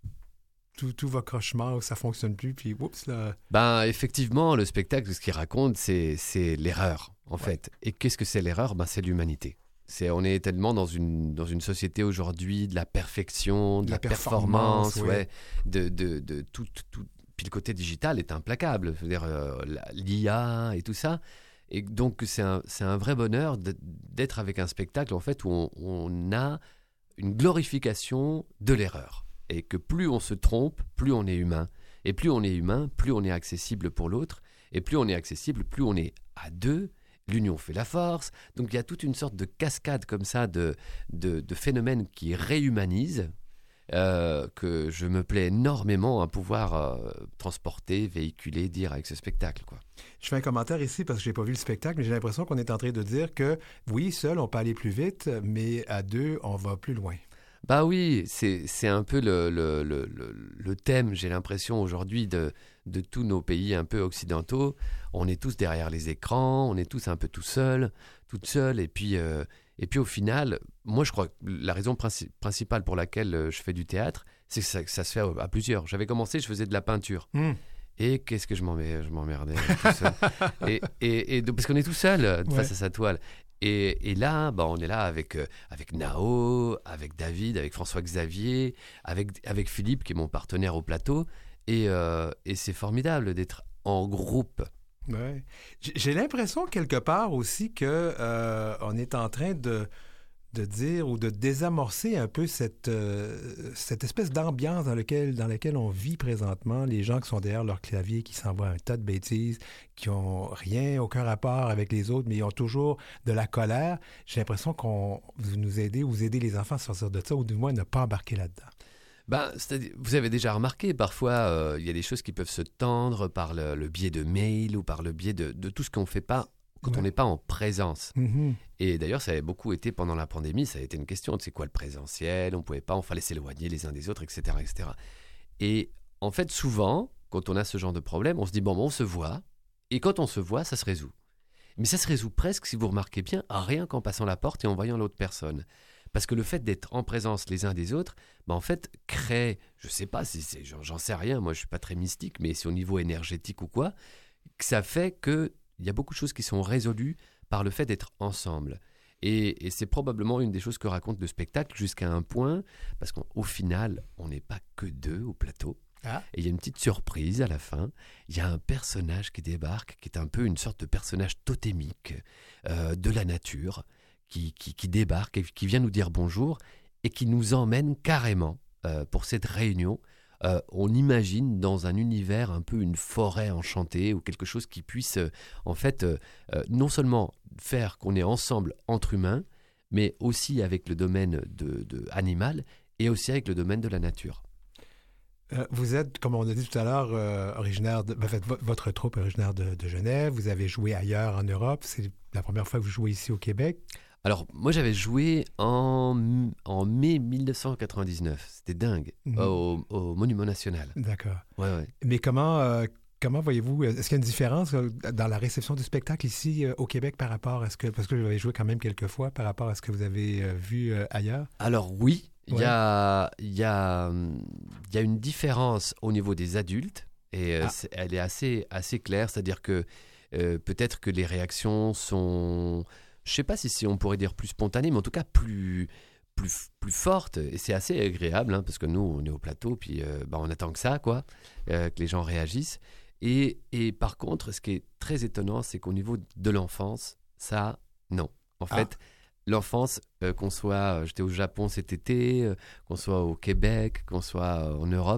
tout, tout va crochement, ça ne fonctionne plus, puis oups, là... Ben, effectivement, le spectacle, ce qu'il raconte, c'est, c'est l'erreur, en ouais. fait. Et qu'est-ce que c'est l'erreur? Ben, c'est l'humanité. C'est, on est tellement dans une, dans une société aujourd'hui de la perfection, de la, la performance, performance ouais, de, de, de tout... tout Puis le côté digital est implacable, c'est-à-dire euh, l'I A et tout ça. Et donc, c'est un, c'est un vrai bonheur d'être avec un spectacle en fait, où on, on a une glorification de l'erreur. Et que plus on se trompe, plus on est humain. Et plus on est humain, plus on est accessible pour l'autre. Et plus on est accessible, plus on est à deux. L'union fait la force. Donc, il y a toute une sorte de cascade comme ça de, de, de phénomènes qui réhumanisent. Euh, que je me plais énormément à pouvoir euh, transporter, véhiculer, dire avec ce spectacle, quoi. Je fais un commentaire ici parce que je n'ai pas vu le spectacle, mais j'ai l'impression qu'on est en train de dire que oui, seul, on peut aller plus vite, mais à deux, on va plus loin. Bah oui, c'est, c'est un peu le, le, le, le thème, j'ai l'impression, aujourd'hui de, de tous nos pays un peu occidentaux. On est tous derrière les écrans, on est tous un peu tout seuls, toutes seules, et puis... Euh, Et puis au final, moi je crois que la raison princi- principale pour laquelle je fais du théâtre, c'est que ça, que ça se fait à, à plusieurs. J'avais commencé, je faisais de la peinture. Mmh. Et qu'est-ce que je, m'emmerdais, je m'emmerdais tout seul. et, et, et, parce qu'on est tout seul ouais. face à sa toile. Et, et là, bah, on est là avec, euh, avec Nao, avec David, avec François-Xavier, avec, avec Philippe qui est mon partenaire au plateau. Et, euh, et c'est formidable d'être en groupe. Ouais. J'ai l'impression quelque part aussi que euh, on est en train de, de dire ou de désamorcer un peu cette, euh, cette espèce d'ambiance dans, lequel, dans laquelle on vit présentement. Les gens qui sont derrière leur clavier, qui s'envoient un tas de bêtises, qui n'ont rien, aucun rapport avec les autres, mais ils ont toujours de la colère. J'ai l'impression qu'on vous nous aidez, vous aidez les enfants à sortir de ça, ou du moins ne pas embarquer là-dedans. Ben, c'est-à-dire, vous avez déjà remarqué, parfois, euh, il y a des choses qui peuvent se tendre par le, le biais de mail ou par le biais de, de tout ce qu'on ne fait pas quand ouais. on n'est pas en présence. Mm-hmm. Et d'ailleurs, ça avait beaucoup été pendant la pandémie, ça a été une question de c'est quoi le présentiel, on ne pouvait pas, on fallait s'éloigner les uns des autres, et cetera, et cetera. Et en fait, souvent, quand on a ce genre de problème, on se dit, bon, bon on se voit, et quand on se voit, ça se résout. Mais ça se résout presque, si vous remarquez bien, à rien qu'en passant la porte et en voyant l'autre personne. Parce que le fait d'être en présence les uns des autres, ben en fait, crée, je ne sais pas, si c'est, j'en, j'en sais rien, moi je ne suis pas très mystique, mais c'est au niveau énergétique ou quoi, que ça fait qu'il y a beaucoup de choses qui sont résolues par le fait d'être ensemble. Et, et c'est probablement une des choses que raconte le spectacle jusqu'à un point, parce qu'au final, on n'est pas que deux au plateau. Ah. Et il y a une petite surprise à la fin. Il y a un personnage qui débarque, qui est un peu une sorte de personnage totémique euh, de la nature, Qui, qui, qui débarque et qui vient nous dire bonjour et qui nous emmène carrément euh, pour cette réunion. Euh, on imagine dans un univers un peu une forêt enchantée ou quelque chose qui puisse euh, en fait euh, euh, non seulement faire qu'on est ensemble entre humains, mais aussi avec le domaine de, de animal et aussi avec le domaine de la nature. Euh, vous êtes, comme on a dit tout à l'heure, euh, originaire de, en fait, votre troupe est originaire de, de Genève. Vous avez joué ailleurs en Europe. C'est la première fois que vous jouez ici au Québec. Alors, moi, j'avais joué en, en mai dix-neuf cent quatre-vingt-dix-neuf. C'était dingue, mmh. au, au Monument National. D'accord. Ouais, ouais. Mais comment, euh, comment voyez-vous, est-ce qu'il y a une différence dans la réception du spectacle ici euh, au Québec par rapport à ce que, parce que vous avez joué quand même quelques fois, par rapport à ce que vous avez euh, vu euh, ailleurs? Alors oui, il ouais. y, a, y, a, y a une différence au niveau des adultes, et euh, ah. elle est assez, assez claire, c'est-à-dire que euh, peut-être que les réactions sont... Je ne sais pas si, si on pourrait dire plus spontané, mais en tout cas plus, plus, plus forte. Et c'est assez agréable, hein, parce que nous, on est au plateau, puis euh, bah, on attend que ça, quoi, euh, que les gens réagissent. Et, et par contre, ce qui est très étonnant, c'est qu'au niveau de l'enfance, ça, non. En ah. fait, l'enfance, euh, qu'on soit, j'étais au Japon cet été, euh, qu'on soit au Québec, qu'on soit euh, en Europe,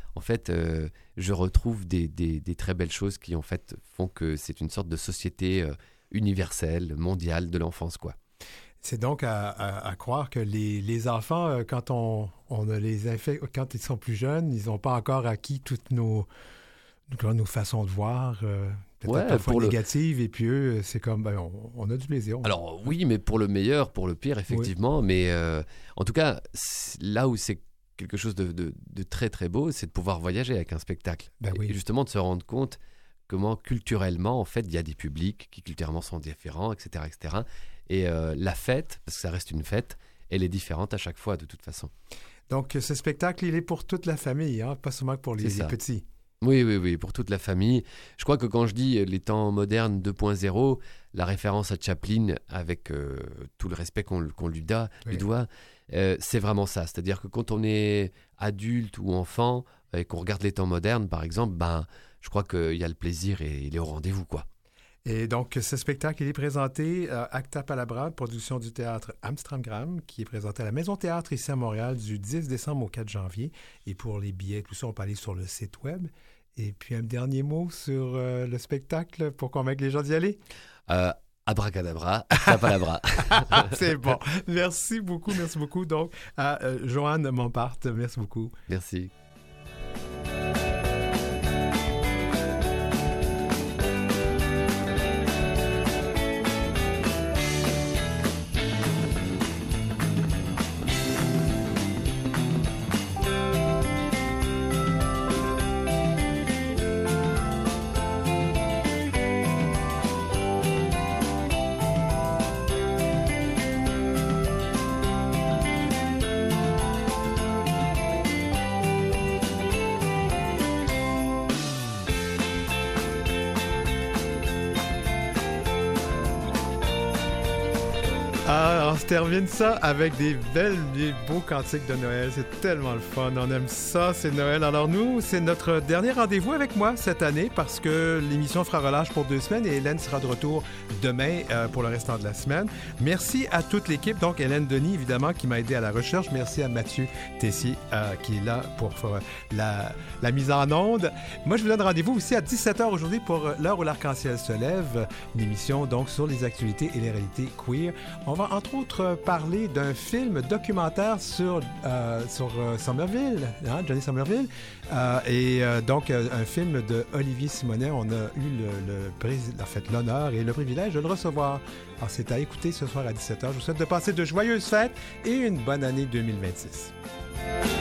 en fait, euh, je retrouve des, des, des très belles choses qui, en fait, font que c'est une sorte de société euh, universelle, mondiale de l'enfance, quoi. C'est donc à, à, à croire que les, les enfants, euh, quand on, on les infecte, quand ils sont plus jeunes, ils n'ont pas encore acquis toutes nos, nos façons de voir, euh, peut-être Ouais, parfois pour le- négatives, et puis eux, c'est comme, ben, on, on a du plaisir. On- Alors oui, mais pour le meilleur, pour le pire, effectivement. Mais euh, en tout cas, c'est- là où c'est quelque chose de, de- de très très beau, c'est de pouvoir voyager avec un spectacle. Ben oui. Et justement de se rendre compte comment culturellement, en fait, il y a des publics qui culturellement sont différents, et cetera, et cetera. Et euh, la fête, parce que ça reste une fête, elle est différente à chaque fois de toute façon. Donc, ce spectacle, il est pour toute la famille, hein, pas seulement pour les, C'est ça. les petits. Oui, oui, oui, pour toute la famille. Je crois que quand je dis les temps modernes deux point zéro, la référence à Chaplin, avec euh, tout le respect qu'on, qu'on lui, da- lui Oui. doit, euh, c'est vraiment ça. C'est-à-dire que quand on est adulte ou enfant et qu'on regarde les temps modernes, par exemple, ben, je crois qu'il y a le plaisir et il est au rendez-vous, quoi. Et donc, ce spectacle, il est présenté à Acta Palabra, production du théâtre Amstramgram, qui est présenté à la Maison Théâtre ici à Montréal du dix décembre au quatre janvier. Et pour les billets, tout ça, on peut aller sur le site web. Et puis, un dernier mot sur euh, le spectacle pour convaincre les gens d'y aller. Euh, abracadabra, Acta-Palabra. C'est bon. Merci beaucoup, merci beaucoup. Donc, à euh, Joanne Montpart, merci beaucoup. Merci. Ah, on se termine ça avec des belles, des beaux cantiques de Noël. C'est tellement le fun. On aime ça, c'est Noël. Alors nous, c'est notre dernier rendez-vous avec moi cette année parce que l'émission fera relâche pour deux semaines et Hélène sera de retour demain euh, pour le restant de la semaine. Merci à toute l'équipe. Donc, Hélène Denis, évidemment, qui m'a aidé à la recherche. Merci à Mathieu Tessier euh, qui est là pour euh, la, la mise en onde. Moi, je vous donne rendez-vous aussi à dix-sept heures aujourd'hui pour euh, l'heure où l'arc-en-ciel se lève. Une émission, donc, sur les actualités et les réalités queer. On va, entre autres, parler d'un film documentaire sur, euh, sur euh, Somerville, hein, Johnny Somerville. Euh, et euh, donc, euh, un film de Olivier Simonet. On a eu le, le prés- en fait, l'honneur et le privilège de le recevoir. Alors, c'est à écouter ce soir à dix-sept heures. Je vous souhaite de passer de joyeuses fêtes et une bonne année deux mille vingt-six.